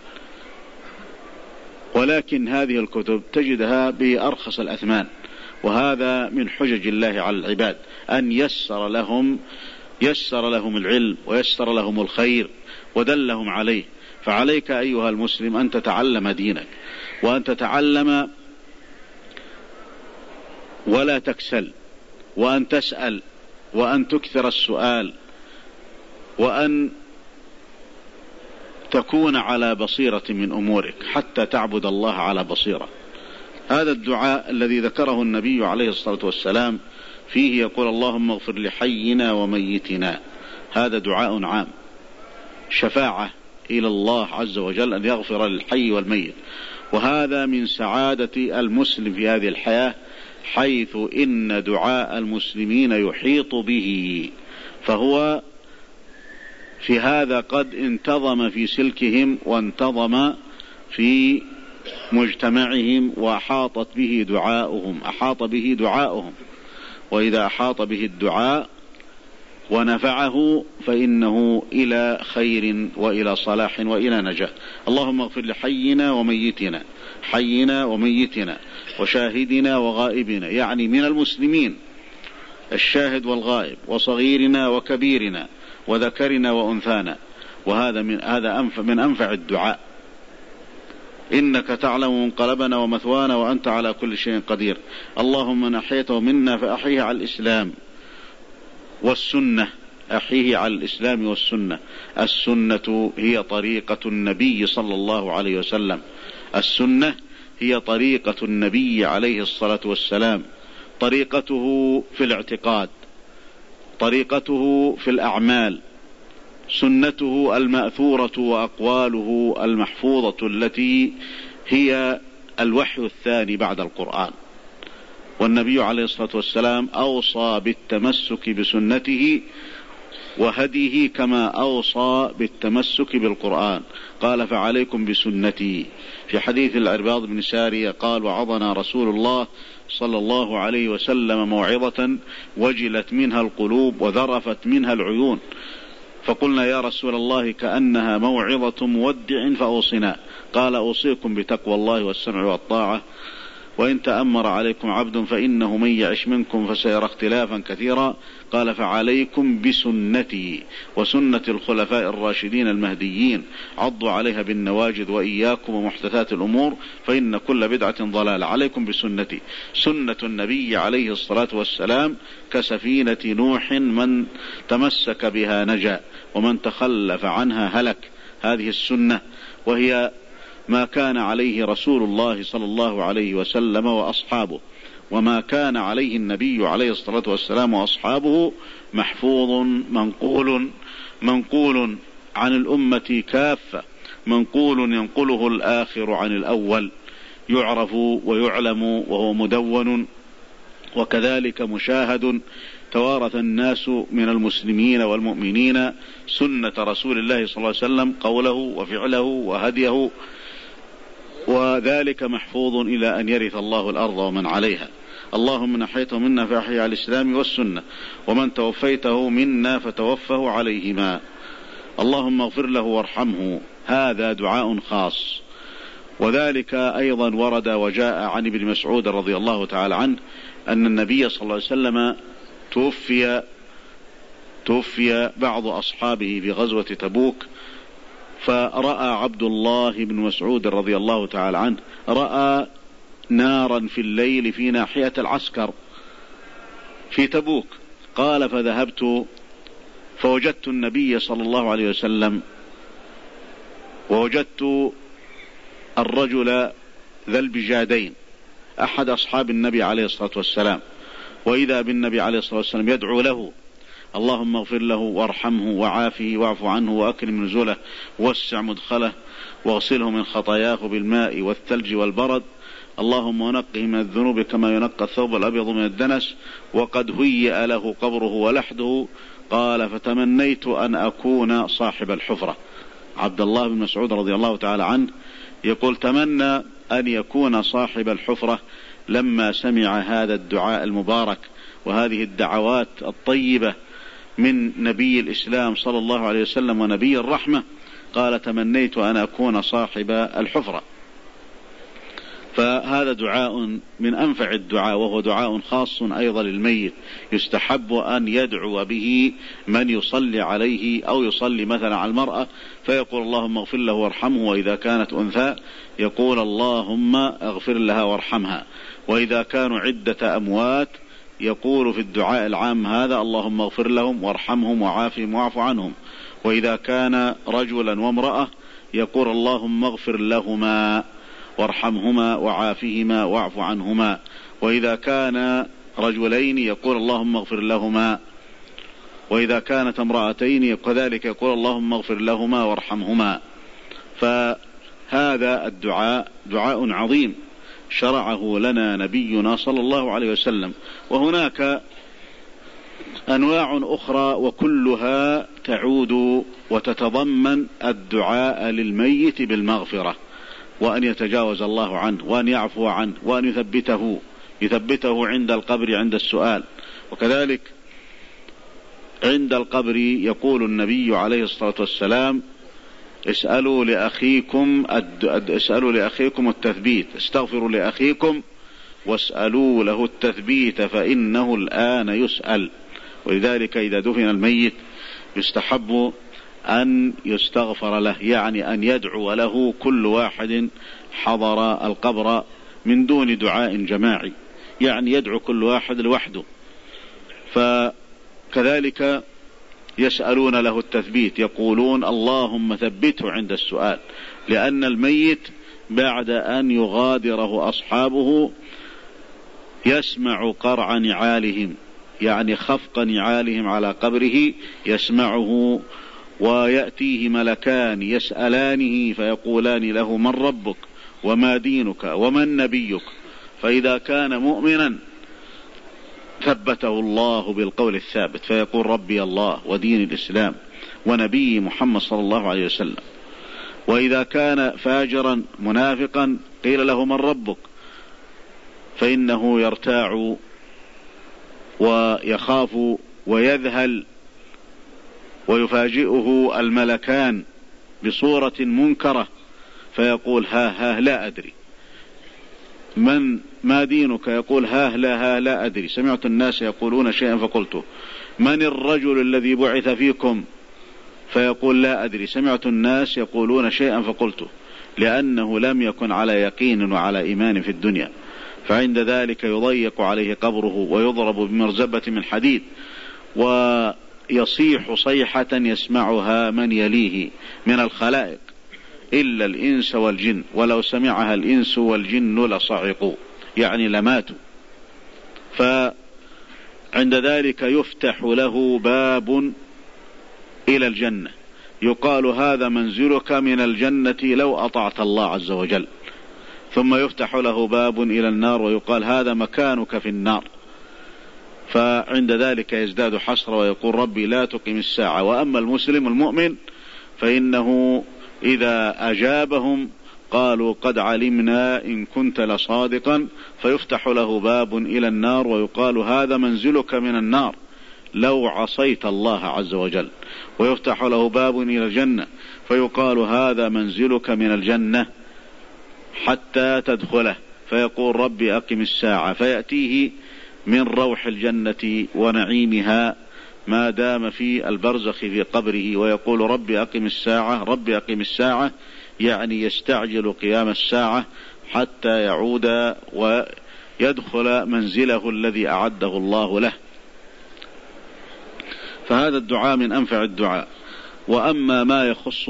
ولكن هذه الكتب تجدها بأرخص الأثمان، وهذا من حجج الله على العباد أن يسر لهم العلم ويسر لهم الخير ودلهم عليه. فعليك أيها المسلم أن تتعلم دينك، وأن تتعلم ولا تكسل، وأن تسأل، وأن تكثر السؤال، وأن تكون على بصيرة من أمورك حتى تعبد الله على بصيرة. هذا الدعاء الذي ذكره النبي عليه الصلاة والسلام فيه يقول اللهم اغفر لحينا وميتنا، هذا دعاء عام، شفاعة إلى الله عز وجل أن يغفر للحي والميت. وهذا من سعادة المسلم في هذه الحياة، حيث إن دعاء المسلمين يحيط به، فهو في هذا قد انتظم في سلكهم وانتظم في مجتمعهم، وأحاط به دعاؤهم، وإذا أحاط به الدعاء ونفعه فإنه إلى خير وإلى صلاح وإلى نجاة. اللهم اغفر لحينا وميتنا، حينا وميتنا وشاهدنا وغائبنا، يعني من المسلمين الشاهد والغائب، وصغيرنا وكبيرنا وذكرنا وأنثانا، وهذا من أنفع الدعاء. إنك تعلم منقلبنا ومثوانا وأنت على كل شيء قدير. اللهم من أحيته منا فأحيه على الإسلام والسنة أحيه على الإسلام والسنة. السنة هي طريقة النبي صلى الله عليه وسلم، السنة هي طريقة النبي عليه الصلاة والسلام، طريقته في الاعتقاد، طريقته في الأعمال، سنته المأثورة وأقواله المحفوظة التي هي الوحي الثاني بعد القرآن. والنبي عليه الصلاة والسلام أوصى بالتمسك بسنته وهديه كما أوصى بالتمسك بالقرآن. قال فعليكم بسنتي. في حديث العرباض بن سارية قال وعظنا رسول الله صلى الله عليه وسلم موعظة وجلت منها القلوب وذرفت منها العيون، فقلنا يا رسول الله كأنها موعظة مودع فأوصنا. قال أوصيكم بتقوى الله والسمع والطاعة، وإن تأمر عليكم عبد فإنه من يعش منكم فسيرى اختلافا كثيرا. قال فعليكم بسنتي وسنة الخلفاء الراشدين المهديين، عضوا عليها بالنواجذ وإياكم ومحدثات الأمور فإن كل بدعة ضلالة. عليكم بسنتي. سنة النبي عليه الصلاة والسلام كسفينة نوح، من تمسك بها نجا ومن تخلف عنها هلك. هذه السنة وهي ما كان عليه رسول الله صلى الله عليه وسلم وأصحابه، وما كان عليه النبي عليه الصلاة والسلام وأصحابه محفوظ منقول عن الأمة كافة، منقول ينقله الآخر عن الأول، يعرف ويعلم وهو مدون، وكذلك مشاهد توارث الناس من المسلمين والمؤمنين سنة رسول الله صلى الله عليه وسلم، قوله وفعله وهديه، وذلك محفوظ إلى أن يرث الله الأرض ومن عليها. اللهم من أحيته منا فأحيي على الإسلام والسنة، ومن توفيته منا فتوفه عليهما. اللهم اغفر له وارحمه. هذا دعاء خاص. وذلك أيضا ورد وجاء عن ابن مسعود رضي الله تعالى عنه أن النبي صلى الله عليه وسلم توفي بعض أصحابه في غزوة تبوك، فرأى عبد الله بن مسعود رضي الله تعالى عنه رأى نارا في الليل في ناحية العسكر في تبوك. قال فذهبت فوجدت النبي صلى الله عليه وسلم، ووجدت الرجل ذا البجادين أحد أصحاب النبي عليه الصلاة والسلام، وإذا بالنبي عليه الصلاة والسلام يدعو له اللهم اغفر له وارحمه وعافه واعف عنه وأكرم نزله ووسع مدخله واغسله من خطاياه بالماء والثلج والبرد، اللهم ونقه من الذنوب كما ينقى الثوب الأبيض من الدنس، وقد هيئ له قبره ولحده. قال فتمنيت أن أكون صاحب الحفرة. عبد الله بن مسعود رضي الله تعالى عنه يقول تمنى أن يكون صاحب الحفرة لما سمع هذا الدعاء المبارك وهذه الدعوات الطيبة من نبي الإسلام صلى الله عليه وسلم ونبي الرحمة. قال تمنيت أن أكون صاحب الحفرة. فهذا دعاء من أنفع الدعاء، وهو دعاء خاص أيضا للميت، يستحب أن يدعو به من يصلي عليه أو يصلي مثلا على المرأة فيقول اللهم اغفر له وارحمه، وإذا كانت أنثى يقول اللهم اغفر لها وارحمها، وإذا كانوا عدة أموات يقول في الدعاء العام هذا اللهم اغفر لهم وارحمهم وعافهم واعف عنهم، وإذا كان رجلا وامرأة يقول اللهم اغفر لهما وارحمهما وعافهما واعف عنهما، وإذا كان رجلين يقول اللهم اغفر لهما، وإذا كانت امرأتين كذلك يقول اللهم اغفر لهما وارحمهما. فهذا الدعاء دعاء عظيم شرعه لنا نبينا صلى الله عليه وسلم. وهناك أنواع أخرى وكلها تعود وتتضمن الدعاء للميت بالمغفرة، وأن يتجاوز الله عنه، وأن يعفو عنه، وأن يثبته عند القبر عند السؤال. وكذلك عند القبر يقول النبي عليه الصلاة والسلام اسألوا لأخيكم التثبيت، استغفروا لأخيكم واسألوا له التثبيت فإنه الآن يسأل. ولذلك إذا دفن الميت يستحب أن يستغفر له، يعني أن يدعو له كل واحد حضر القبر من دون دعاء جماعي، يعني يدعو كل واحد لوحده. فكذلك يسألون له التثبيت، يقولون اللهم ثبته عند السؤال، لأن الميت بعد أن يغادره أصحابه يسمع قرع نعالهم، يعني خفق نعالهم على قبره يسمعه، ويأتيه ملكان يسألانه فيقولان له من ربك وما دينك ومن نبيك، فإذا كان مؤمنا ثبته الله بالقول الثابت فيقول ربي الله ودين الإسلام ونبي محمد صلى الله عليه وسلم. وإذا كان فاجرا منافقا قيل له من ربك، فإنه يرتاع ويخاف ويذهل، ويفاجئه الملكان بصورة منكرة فيقول ها لا أدري. ما دينك؟ يقول ها لا أدري، سمعت الناس يقولون شيئا فقلته. من الرجل الذي بعث فيكم؟ فيقول لا أدري، سمعت الناس يقولون شيئا فقلته، لأنه لم يكن على يقين وعلى إيمان في الدنيا. فعند ذلك يضيق عليه قبره ويضرب بمرزبة من حديد، ويصيح صيحة يسمعها من يليه من الخلائق إلا الإنس والجن، ولو سمعها الإنس والجن لصعقوا، يعني لماتوا. فعند ذلك يفتح له باب إلى الجنة، يقال هذا منزلك من الجنة لو أطعت الله عز وجل. ثم يفتح له باب إلى النار ويقال هذا مكانك في النار. فعند ذلك يزداد حسرة ويقول ربي لا تقم الساعة. وأما المسلم المؤمن فإنه إذا أجابهم قالوا قد علمنا إن كنت لصادقا، فيفتح له باب إلى النار ويقال هذا منزلك من النار لو عصيت الله عز وجل. ويفتح له باب إلى الجنة فيقال هذا منزلك من الجنة حتى تدخله، فيقول ربي أقم الساعة، فيأتيه من روح الجنة ونعيمها ما دام في البرزخ في قبره، ويقول ربي أقم الساعة ربي أقم الساعة، يعني يستعجل قيام الساعة حتى يعود ويدخل منزله الذي أعده الله له. فهذا الدعاء من أنفع الدعاء. وأما ما يخص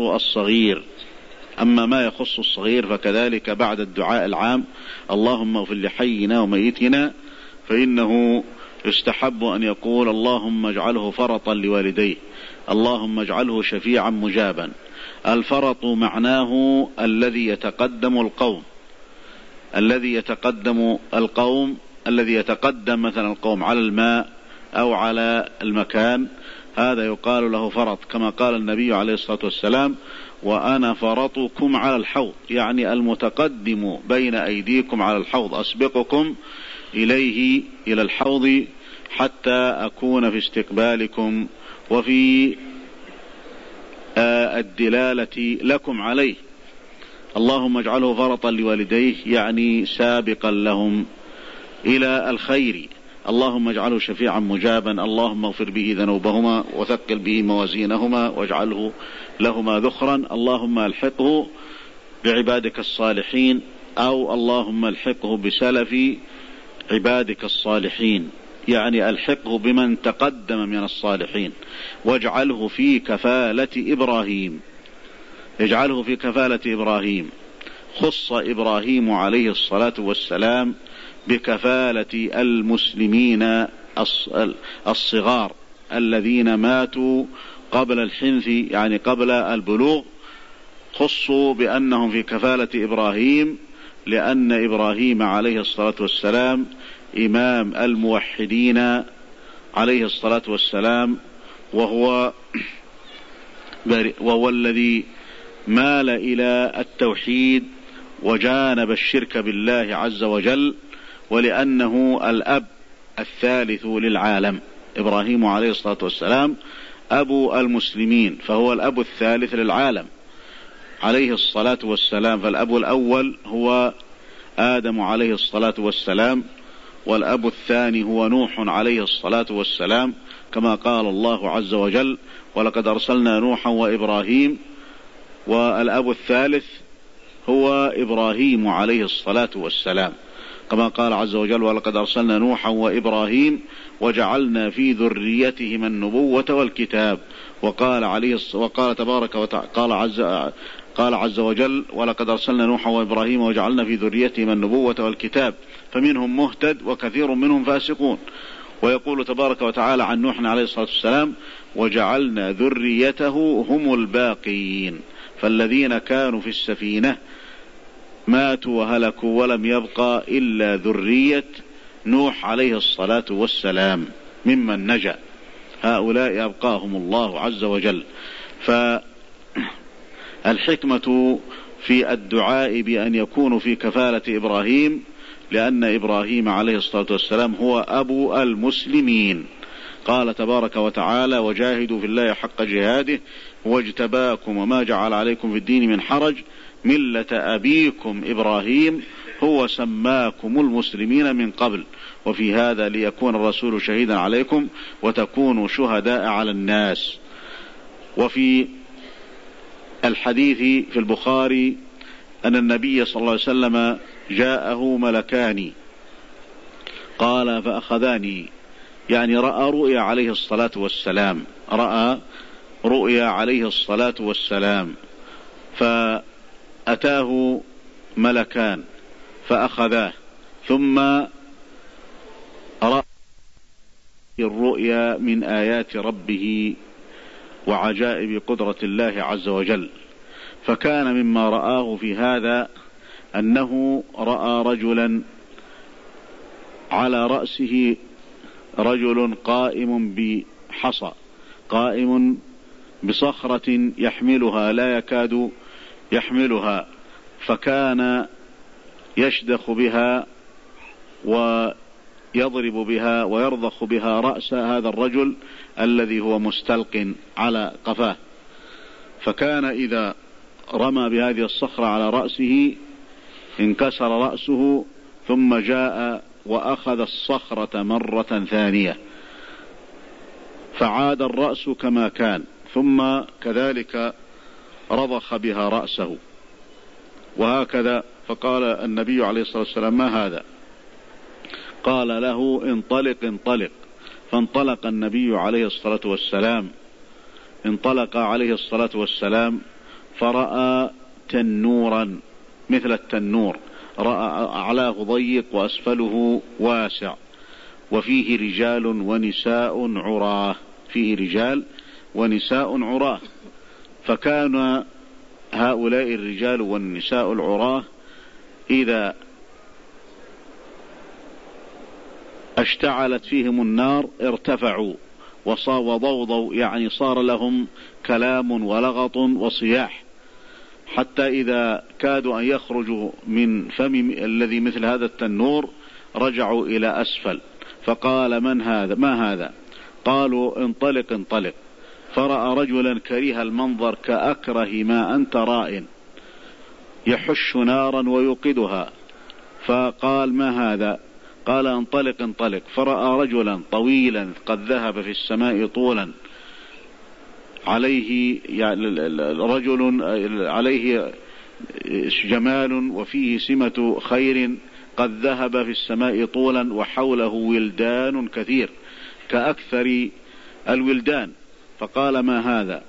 الصغير فكذلك بعد الدعاء العام اللهم اغفر لحينا وميتنا، فإنه يستحب أن يقول اللهم اجعله فرطا لوالديه، اللهم اجعله شفيعا مجابا. الفرط معناه الذي يتقدم مثلا القوم على الماء أو على المكان، هذا يقال له فرط، كما قال النبي عليه الصلاة والسلام وأنا فرطكم على الحوض، يعني المتقدم بين أيديكم على الحوض، أسبقكم إليه إلى الحوض حتى أكون في استقبالكم وفي الدلالة لكم عليه. اللهم اجعله فرطا لوالديه، يعني سابقا لهم إلى الخير. اللهم اجعله شفيعا مجابا، اللهم اغفر به ذنوبهما وثقل به موازينهما واجعله لهما ذخرا، اللهم الحقه بعبادك الصالحين، أو اللهم الحقه بسلف عبادك الصالحين، يعني الحقه بمن تقدم من الصالحين، واجعله في كفالة إبراهيم. خص إبراهيم عليه الصلاة والسلام بكفالة المسلمين الصغار الذين ماتوا قبل الحنث، يعني قبل البلوغ، خصوا بأنهم في كفالة إبراهيم، لأن إبراهيم عليه الصلاة والسلام إمام الموحدين عليه الصلاة والسلام، وهو الذي مال إلى التوحيد وجانب الشرك بالله عز وجل، ولأنه الأب الثالث للعالم. إبراهيم عليه الصلاة والسلام أبو المسلمين، فهو الأب الثالث للعالم عليه الصلاة والسلام. فالأب الأول هو آدم عليه الصلاة والسلام، والأب الثاني هو نوح عليه الصلاة والسلام، كما قال الله عز وجل ولقد أرسلنا نوحا وإبراهيم. والأب الثالث هو إبراهيم عليه الصلاة والسلام. كما قال عز وجل: ولقد أرسلنا نوحا وإبراهيم وجعلنا في ذريتهما النبوة والكتاب. وقال تبارك وتعالى قال عز وجل: ولقد أرسلنا نوحا وإبراهيم وجعلنا في ذريتهما النبوة والكتاب فمنهم مهتد وكثير منهم فاسقون. ويقول تبارك وتعالى عن نوح عليه الصلاة والسلام: وجعلنا ذريته هم الباقين. فالذين كانوا في السفينة ماتوا وهلكوا ولم يبقى إلا ذرية نوح عليه الصلاة والسلام ممن نجا، هؤلاء أبقاهم الله عز وجل. فالحكمة في الدعاء بأن يكونوا في كفالة إبراهيم لأن إبراهيم عليه الصلاة والسلام هو أبو المسلمين. قال تبارك وتعالى: وجاهدوا في الله حق جهاده واجتباكم وما جعل عليكم في الدين من حرج ملة أبيكم إبراهيم هو سماكم المسلمين من قبل وفي هذا ليكون الرسول شهيدا عليكم وتكونوا شهداء على الناس. وفي الحديث في البخاري أن النبي صلى الله عليه وسلم جاءه ملكان قال فأخذاني، يعني رأى رؤيا عليه الصلاة والسلام، رأى رؤيا عليه الصلاة والسلام، فأتاه ملكان فأخذاه، ثم رأى الرؤيا من آيات ربه وعجائب قدرة الله عز وجل. فكان مما رآه في هذا أنه رأى رجلا على رأسه رجل قائم بحصى، قائم بصخرة يحملها لا يكاد يحملها، فكان يشدخ بها ويضرب بها ويرضخ بها رأس هذا الرجل الذي هو مستلق على قفاه. فكان إذا رمى بهذه الصخرة على رأسه انكسر رأسه، ثم جاء وأخذ الصخرة مرة ثانية فعاد الرأس كما كان، ثم كذلك رضخ بها رأسه وهكذا. فقال النبي عليه الصلاة والسلام: ما هذا؟ قال له: انطلق انطلق. فانطلق النبي عليه الصلاة والسلام، انطلق عليه الصلاة والسلام فرأى تنورا مثل التنور، رأى أعلاه ضيق وأسفله واسع، وفيه رجال ونساء عراه، فيه رجال ونساء عراه. فكان هؤلاء الرجال والنساء العراه إذا اشتعلت فيهم النار ارتفعوا وضوضوا، يعني صار لهم كلام ولغط وصياح، حتى إذا كادوا أن يخرجوا من فم الذي مثل هذا التنور رجعوا إلى أسفل. فقال: من هذا؟ ما هذا؟ قالوا: انطلق انطلق. فرأى رجلا كريه المنظر كأكره ما أنت رائن، يحش نارا ويوقدها. فقال: ما هذا؟ قال: انطلق انطلق. فرأى رجلا طويلا قد ذهب في السماء طولا، عليه يعني رجل عليه جمال وفيه سمة خير، قد ذهب في السماء طولا وحوله ولدان كثير كأكثر الولدان. فقال: ما هذا؟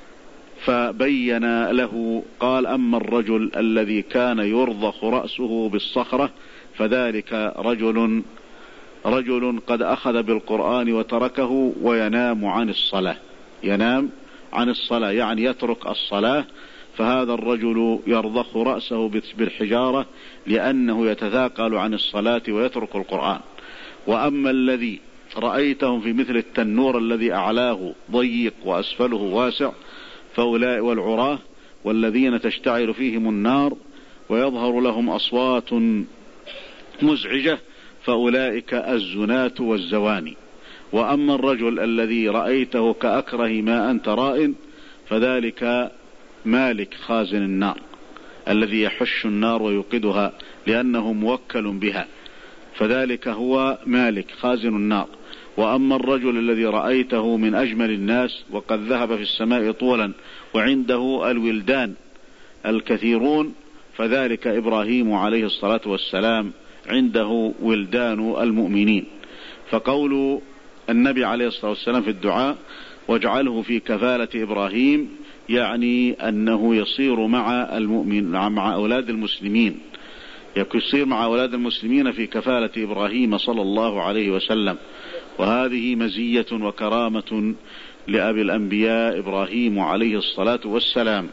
فبين له، قال: أما الرجل الذي كان يرضخ رأسه بالصخرة فذلك رجل قد أخذ بالقرآن وتركه وينام عن الصلاة، ينام عن الصلاة يعني يترك الصلاة. فهذا الرجل يرضخ رأسه بالحجارة لأنه يتثاقل عن الصلاة ويترك القرآن. وأما الذي رأيتهم في مثل التنور الذي أعلاه ضيق وأسفله واسع فأولئك والعراه والذين تشتعل فيهم النار ويظهر لهم أصوات مزعجة فأولئك الزناة والزواني. وأما الرجل الذي رأيته كأكره ما أنت رائن فذلك مالك خازن النار الذي يحش النار ويوقدها لأنه موكل بها، فذلك هو مالك خازن النار. وأما الرجل الذي رأيته من أجمل الناس وقد ذهب في السماء طولا وعنده الولدان الكثيرون فذلك إبراهيم عليه الصلاة والسلام عنده ولدان المؤمنين. فقول النبي عليه الصلاة والسلام في الدعاء واجعله في كفالة إبراهيم يعني أنه يصير مع أولاد المسلمين، يصير مع أولاد المسلمين في كفالة إبراهيم صلى الله عليه وسلم. وهذه مزية وكرامة لأبي الأنبياء إبراهيم عليه الصلاة والسلام.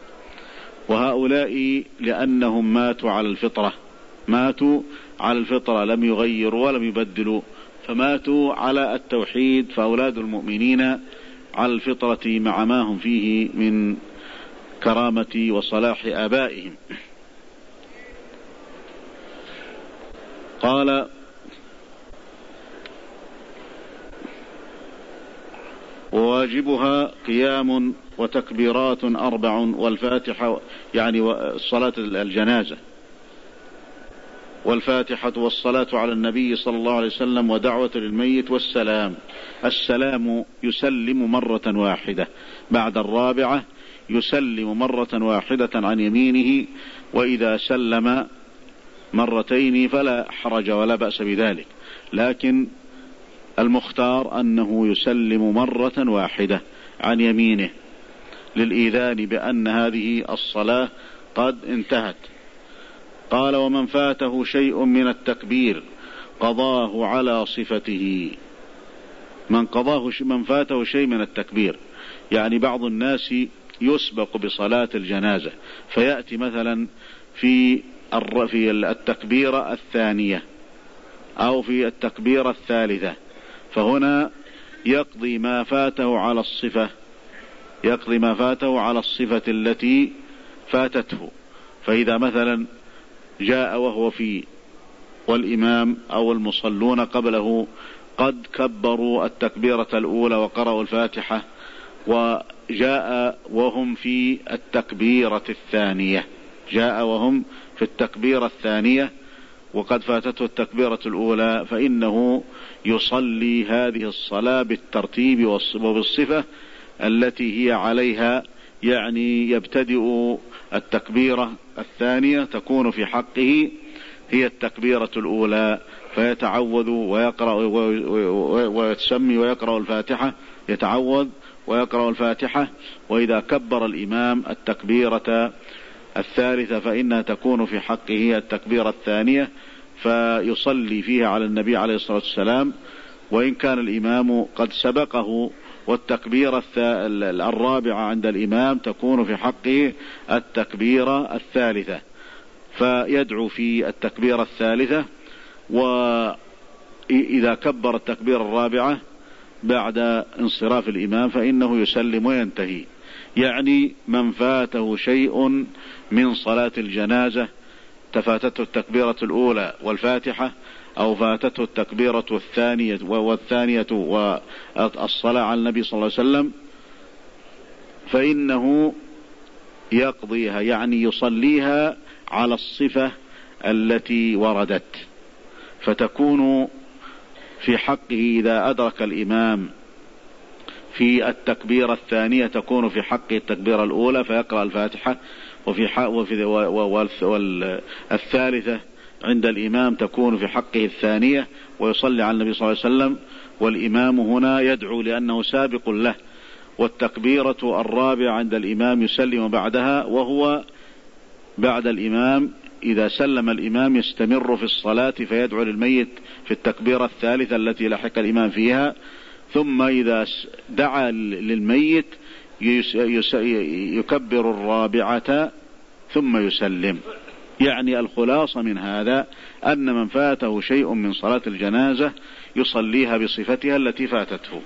وهؤلاء لأنهم ماتوا على الفطرة لم يغيروا ولم يبدلوا، فماتوا على التوحيد، فأولاد المؤمنين على الفطرة مع ما هم فيه من كرامة وصلاح آبائهم. قال وواجبها قيام وتكبيرات 4 والفاتحة يعني صلاة الجنازة، والفاتحة والصلاة على النبي صلى الله عليه وسلم ودعوة للميت والسلام. السلام يسلم مرة واحدة، بعد الرابعة يسلم مرة واحدة عن يمينه، وإذا سلم مرتين فلا حرج ولا بأس بذلك، لكن المختار أنه يسلم مرة واحدة عن يمينه للإيذان بأن هذه الصلاة قد انتهت. قال ومن فاته شيء من التكبير قضاه على صفته. من فاته شيء من التكبير يعني بعض الناس يسبق بصلاة الجنازة فيأتي مثلا في التكبيرة الثانية أو في التكبيرة الثالثة، فهنا يقضي ما فاته على الصفة التي فاتته. فإذا مثلا جاء وهو والإمام أو المصلون قبله قد كبروا التكبيرة الأولى وقرأوا الفاتحة، وجاء وهم في التكبيرة الثانية وقد فاتته التكبيرة الأولى، فإنه يصلي هذه الصلاة بالترتيب وبالصفة التي هي عليها، يعني يبتدئ التكبيرة الثانية تكون في حقه هي التكبيرة الأولى، فيتعوذ ويقرأ ويتسمي ويقرأ الفاتحة، يتعوذ ويقرأ الفاتحة. وإذا كبر الإمام التكبيرة الثالثة فإنها تكون في حقه التكبيرة الثانية، فيصلي فيها على النبي عليه الصلاة والسلام، وإن كان الإمام قد سبقه، والتكبيرة الرابعة عند الإمام تكون في حقه التكبيرة الثالثة، فيدعو في التكبيرة الثالثة. وإذا كبر التكبيرة الرابعة بعد انصراف الإمام فإنه يسلم وينتهي. يعني من فاته شيء من صلاة الجنازة، تفاتته التكبيرة الأولى والفاتحة، أو فاتته التكبيرة والثانية والصلاة على النبي صلى الله عليه وسلم، فإنه يقضيها، يعني يصليها على الصفة التي وردت، فتكون في حقه إذا أدرك الإمام في التكبيرة الثانية تكون في حقه التكبيرة الأولى فيقرأ الفاتحة، والثالثة عند الإمام تكون في حقه الثانية ويصلي على النبي صلى الله عليه وسلم، والإمام هنا يدعو لأنه سابق له. والتكبيرة الرابعة عند الإمام يسلم بعدها، وهو بعد الإمام إذا سلم الإمام يستمر في الصلاة فيدعو للميت في التكبيرة الثالثة التي لحق الإمام فيها، ثم إذا دعا للميت يكبر الرابعة ثم يسلم. يعني الخلاصة من هذا أن من فاته شيء من صلاة الجنازة يصليها بصفتها التي فاتته.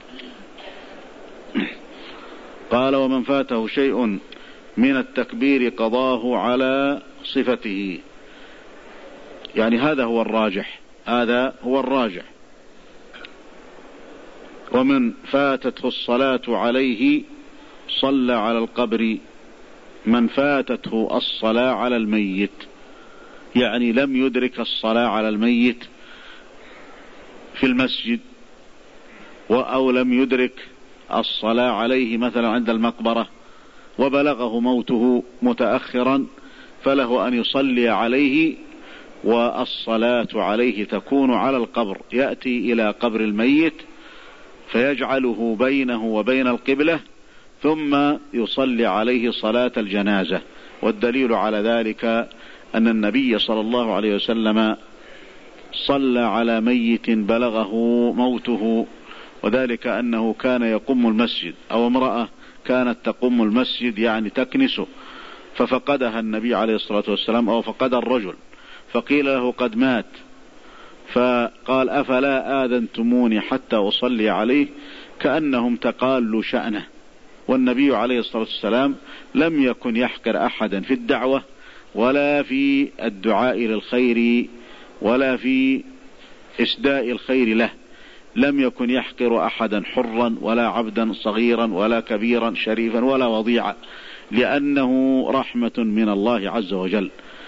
قال والمن فاته شيء من التكبير قضاه على صفته، يعني هذا هو الراجح. ومن فاتته الصلاة عليه صلى على القبر، من فاتته الصلاة على الميت يعني لم يدرك الصلاة على الميت في المسجد، أو لم يدرك الصلاة عليه مثلا عند المقبرة وبلغه موته متأخرا، فله أن يصلي عليه والصلاة عليه تكون على القبر، يأتي إلى قبر الميت فيجعله بينه وبين القبلة ثم يصلي عليه صلاة الجنازة. والدليل على ذلك أن النبي صلى الله عليه وسلم صلى على ميت بلغه موته، وذلك أنه كان يقم المسجد، أو امرأة كانت تقم المسجد يعني تكنسه، ففقدها النبي عليه الصلاة والسلام، أو فقد الرجل، فقيل له قد مات، فقال أفلا آذنتموني حتى أصلي عليه، كأنهم تقالوا شأنه. والنبي عليه الصلاة والسلام لم يكن يحقر أحدا في الدعوة ولا في الدعاء للخير ولا في إسداء الخير له، لم يكن يحقر أحدا حرا ولا عبدا صغيرا ولا كبيرا شريفا ولا وضيعا، لأنه رحمة من الله عز وجل،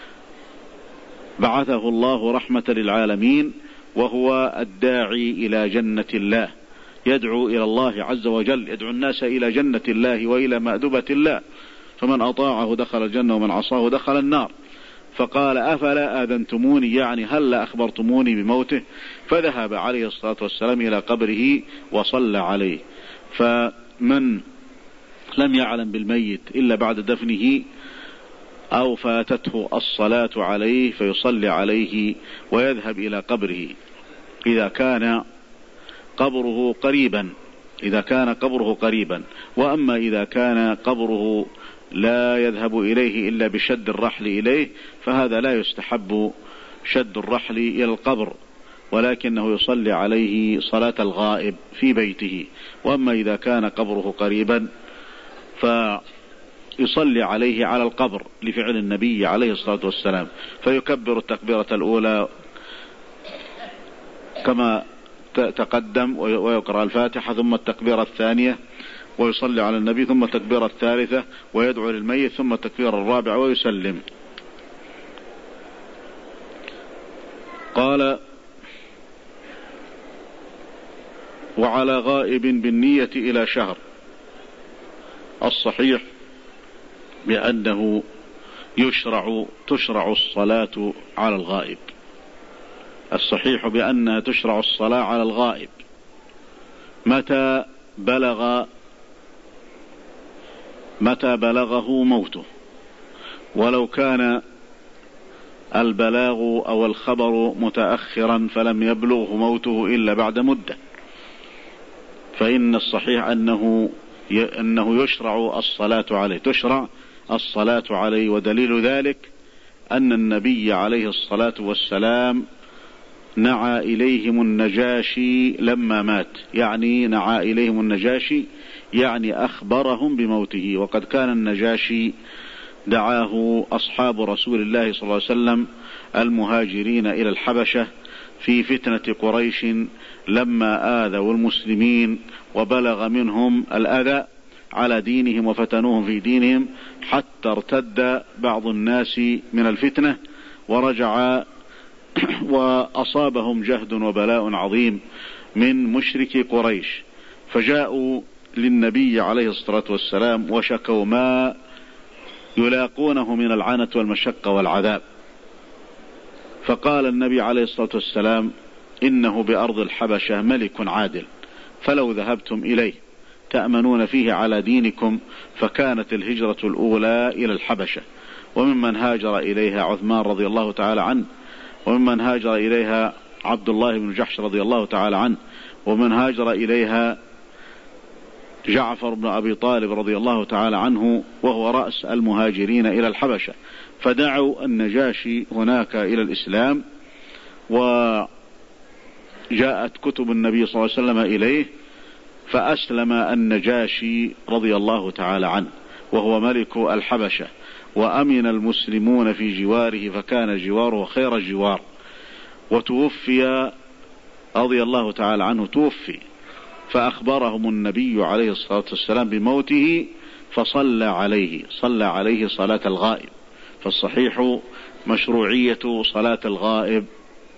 بعثه الله رحمة للعالمين، وهو الداعي إلى جنة الله، يدعو إلى الله عز وجل، يدعو الناس إلى جنة الله وإلى مأدبة الله، فمن أطاعه دخل الجنة ومن عصاه دخل النار. فقال أفلا آذنتموني، يعني هل أخبرتموني بموته؟ فذهب عليه الصلاة والسلام إلى قبره وصلى عليه. فمن لم يعلم بالميت إلا بعد دفنه أو فاتته الصلاة عليه فيصلي عليه ويذهب إلى قبره إذا كان قبره قريبا، وأما إذا كان قبره لا يذهب إليه إلا بشد الرحل إليه، فهذا لا يستحب شد الرحل إلى القبر، ولكنه يصلي عليه صلاة الغائب في بيته. وأما إذا كان قبره قريبا فيصلي عليه على القبر لفعل النبي عليه الصلاة والسلام، فيكبر التكبيرة الأولى كما تقدم ويقرأ الفاتحة، ثم التكبيرة الثانية ويصلي على النبي، ثم التكبيرة الثالثة ويدعو للميت، ثم التكبيرة الرابعة ويسلم. قال وعلى غائب بالنية إلى شهر. الصحيح بأنه تشرع الصلاة على الغائب، الصحيح بأنها تشرع الصلاة على الغائب متى بلغه موته، ولو كان البلاغ أو الخبر متأخرا فلم يبلغه موته إلا بعد مدة، فإن الصحيح أنه يشرع الصلاة عليه. ودليل ذلك أن النبي عليه الصلاة والسلام نعى إليهم النجاشي لما مات، يعني نعى إليهم النجاشي يعني أخبرهم بموته. وقد كان النجاشي دعاه أصحاب رسول الله صلى الله عليه وسلم المهاجرين إلى الحبشة في فتنة قريش لما آذوا المسلمين وبلغ منهم الأذى على دينهم وفتنوهم في دينهم، حتى ارتد بعض الناس من الفتنة ورجع، وأصابهم جهد وبلاء عظيم من مشركي قريش، فجاءوا للنبي عليه الصلاة والسلام وشكوا ما يلاقونه من العنة والمشقة والعذاب. فقال النبي عليه الصلاة والسلام إنه بأرض الحبشة ملك عادل، فلو ذهبتم إليه تأمنون فيه على دينكم. فكانت الهجرة الأولى إلى الحبشة، وممن هاجر إليها عثمان رضي الله تعالى عنه، وممن هاجر إليها عبد الله بن جحش رضي الله تعالى عنه، ومن هاجر إليها جعفر بن أبي طالب رضي الله تعالى عنه وهو رأس المهاجرين إلى الحبشة. فدعوا النجاشي هناك إلى الإسلام، وجاءت كتب النبي صلى الله عليه وسلم إليه، فأسلم النجاشي رضي الله تعالى عنه وهو ملك الحبشة، وأمن المسلمون في جواره، فكان جواره خير الجوار. وتوفي رضي الله تعالى عنه، توفي، فأخبرهم النبي عليه الصلاة والسلام بموته فصلى عليه صلاة الغائب. فالصحيح مشروعية صلاة الغائب،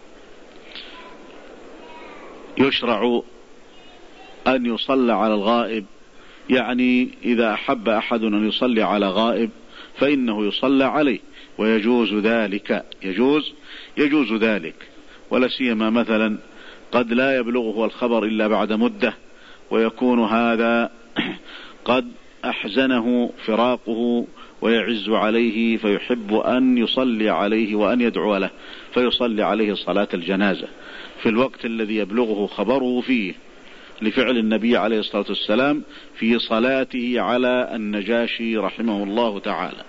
يشرع أن يصلى على الغائب، يعني إذا أحب أحد أن يصلي على غائب فإنه يصلى عليه، ويجوز ذلك، يجوز ذلك، ولا سيما مثلا قد لا يبلغه الخبر إلا بعد مدة، ويكون هذا قد أحزنه فراقه ويعز عليه، فيحب أن يصلي عليه وأن يدعو له، فيصلي عليه صلاة الجنازة في الوقت الذي يبلغه خبره فيه، لفعل النبي عليه الصلاة والسلام في صلاته على النجاشي رحمه الله تعالى.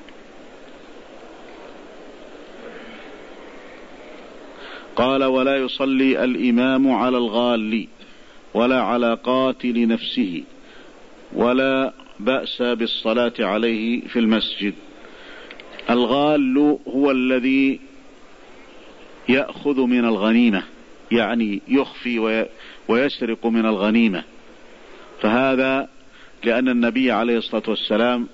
قال: ولا يصلي الإمام على الغال ولا على قاتل نفسه، ولا بأس بالصلاة عليه في المسجد. الغال هو الذي يأخذ من الغنيمة، يعني يخفي ويسرق من الغنيمة، فهذا لأن النبي عليه الصلاة والسلام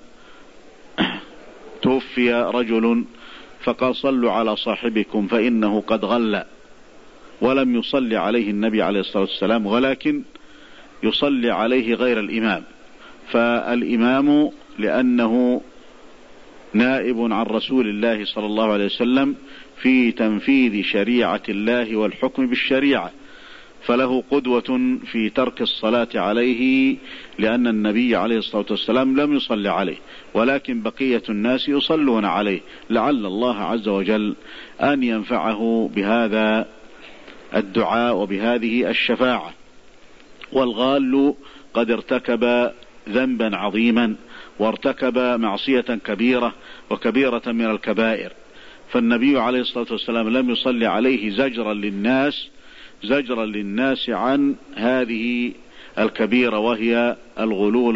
توفي رجل فقال: صلوا على صاحبكم فإنه قد غل، ولم يصلي عليه النبي عليه الصلاة والسلام، ولكن يصلي عليه غير الإمام. فالإمام لأنه نائب عن رسول الله صلى الله عليه وسلم في تنفيذ شريعة الله والحكم بالشريعة، فله قدوة في ترك الصلاة عليه، لأن النبي عليه الصلاة والسلام لم يصلي عليه، ولكن بقية الناس يصلون عليه، لعل الله عز وجل أن ينفعه بهذا الدعاء وبهذه الشفاعة. والغال قد ارتكب ذنبا عظيما وارتكب معصية كبيرة وكبيرة من الكبائر، فالنبي عليه الصلاة والسلام لم يصلي عليه زجرا للناس عن هذه الكبيرة، وهي الغلول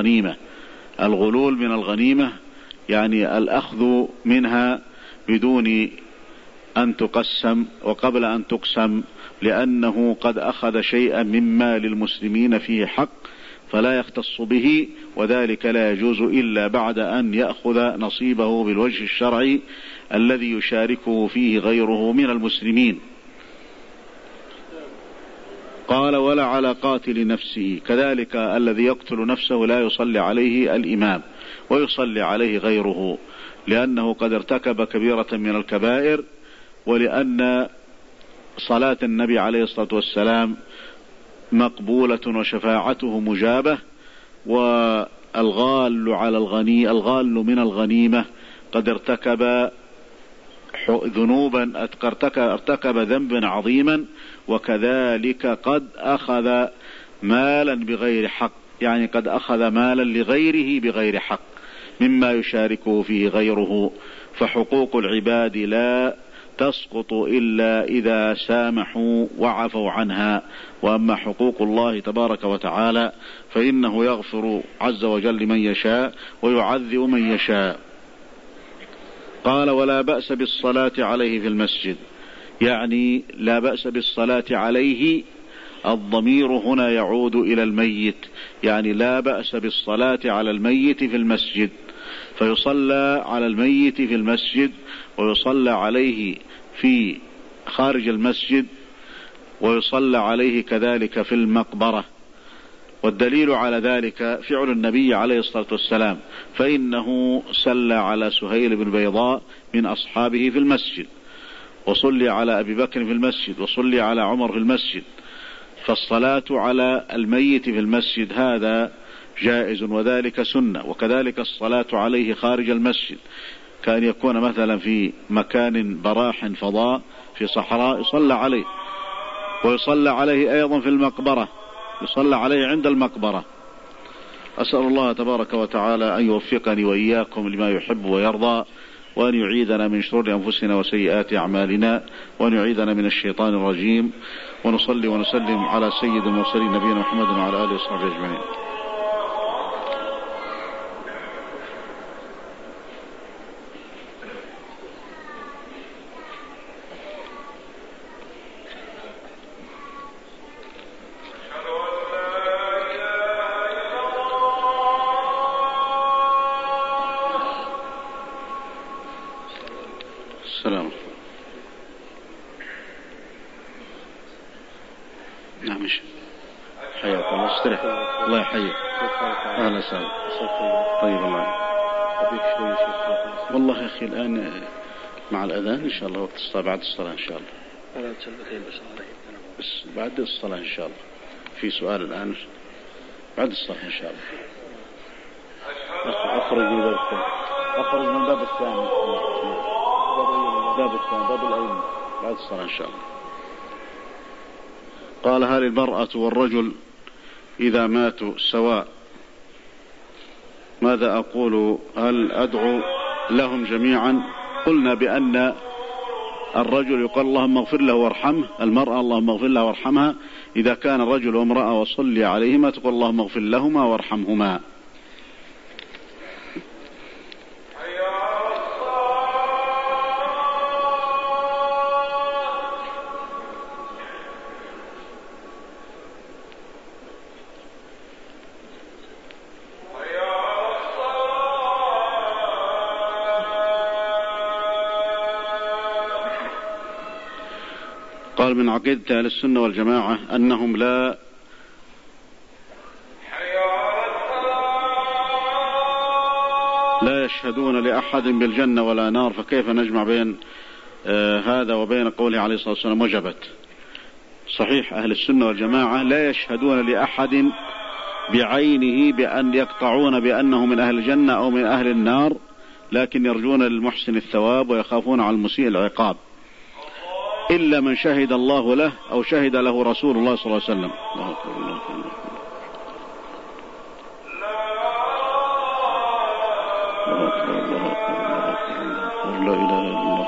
من الغنيمة، يعني الأخذ منها بدون أن تقسم وقبل أن تقسم، لأنه قد أخذ شيئا مما للمسلمين فيه حق فلا يختص به، وذلك لا يجوز إلا بعد أن يأخذ نصيبه بالوجه الشرعي الذي يشاركه فيه غيره من المسلمين. قال: ولا على قاتل نفسه، كذلك الذي يقتل نفسه لا يصلي عليه الإمام ويصلي عليه غيره، لأنه قد ارتكب كبيرة من الكبائر، ولأن صلاة النبي عليه الصلاة والسلام مقبولة وشفاعته مجابة. والغال على الغال من الغنيمة قد ارتكب ذنوبا، ارتكب ذنبا عظيما، وكذلك قد أخذ مالا بغير حق، يعني قد أخذ مالا لغيره بغير حق مما يشاركه فيه غيره. فحقوق العباد لا تسقط إلا إذا سامحوا وعفوا عنها، وأما حقوق الله تبارك وتعالى فإنه يغفر عز وجل لمن يشاء ويعذب من يشاء. قال: ولا بأس بالصلاة عليه في المسجد، يعني لا بأس بالصلاة عليه، الضمير هنا يعود إلى الميت، يعني لا بأس بالصلاة على الميت في المسجد، فيصلى على الميت في المسجد ويصلى عليه في خارج المسجد ويصلى عليه كذلك في المقبرة. والدليل على ذلك فعل النبي عليه الصلاة والسلام، فإنه صلى على سهيل بن بيضاء من أصحابه في المسجد، وصلي على أبي بكر في المسجد، وصلي على عمر في المسجد، فالصلاة على الميت في المسجد هذا جائز وذلك سنة. وكذلك الصلاة عليه خارج المسجد، كان يكون مثلا في مكان براح فضاء في صحراء يصلى عليه، ويصلى عليه أيضا في المقبرة، يصلى عليه عند المقبرة. أسأل الله تبارك وتعالى أن يوفقني وإياكم لما يحب ويرضى، وأن يعيدنا من شرور أنفسنا وسيئات أعمالنا، وأن يعيدنا من الشيطان الرجيم. ونصلي ونسلم على سيد المرسلين نبينا محمد وعلى آله وصحبه أجمعين. السلام. نعم، حياك الله، استرح، الله يحييك، أهلا وسهلا. طيب الله. والله يا أخي الآن مع الأذان إن شاء الله وقت الصلاة، بعد الصلاة إن شاء الله. بس بعد الصلاة إن شاء الله. في سؤال الآن بعد الصلاة إن شاء الله. أخرج من باب الثاني. أخرج من باب الثاني. باب الأيمن بعد الصلاة إن شاء الله. قال: هل المرأة والرجل إذا ماتوا سواء؟ ماذا أقول؟ هل أدعو لهم جميعا؟ قلنا بأن الرجل يقول اللهم اغفر له وارحمه، المرأة اللهم اغفر له وارحمها. إذا كان رجل وامرأة وصلي عليهما تقول اللهم اغفر لهما وارحمهما. قال: من عقيدة أهل السنة والجماعة أنهم لا يشهدون لأحد بالجنة ولا نار، فكيف نجمع بين هذا وبين قوله عليه الصلاة والسلام وجبت؟ صحيح أهل السنة والجماعة لا يشهدون لأحد بعينه بأن يقطعون بأنه من أهل الجنة أو من أهل النار، لكن يرجون للمحسن الثواب ويخافون على المسيء العقاب، إلا من شهد الله له أو شهد له رسول الله صلى الله عليه وسلم. لا إله إلا الله.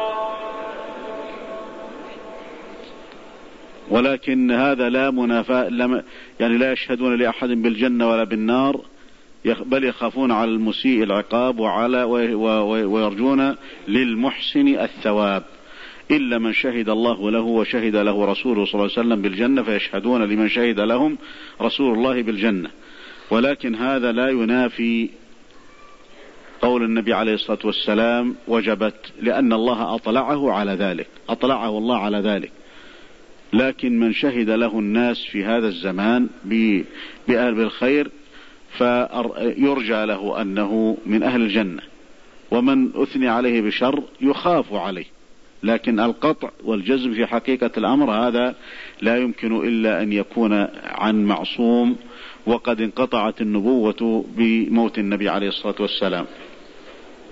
ولكن هذا لا منافاة، يعني لا يشهدون لأحد بالجنة ولا بالنار، بل يخافون على المسيء العقاب ويرجون للمحسن الثواب، إلا من شهد الله له وشهد له رسوله صلى الله عليه وسلم بالجنة، فيشهدون لمن شهد لهم رسول الله بالجنة. ولكن هذا لا ينافي قول النبي عليه الصلاة والسلام وجبت، لأن الله أطلعه الله على ذلك. لكن من شهد له الناس في هذا الزمان بأهل بالخير فيرجى له أنه من أهل الجنة، ومن أثني عليه بشر يخاف عليه. لكن القطع والجزم في حقيقة الأمر هذا لا يمكن إلا أن يكون عن معصوم، وقد انقطعت النبوة بموت النبي عليه الصلاة والسلام.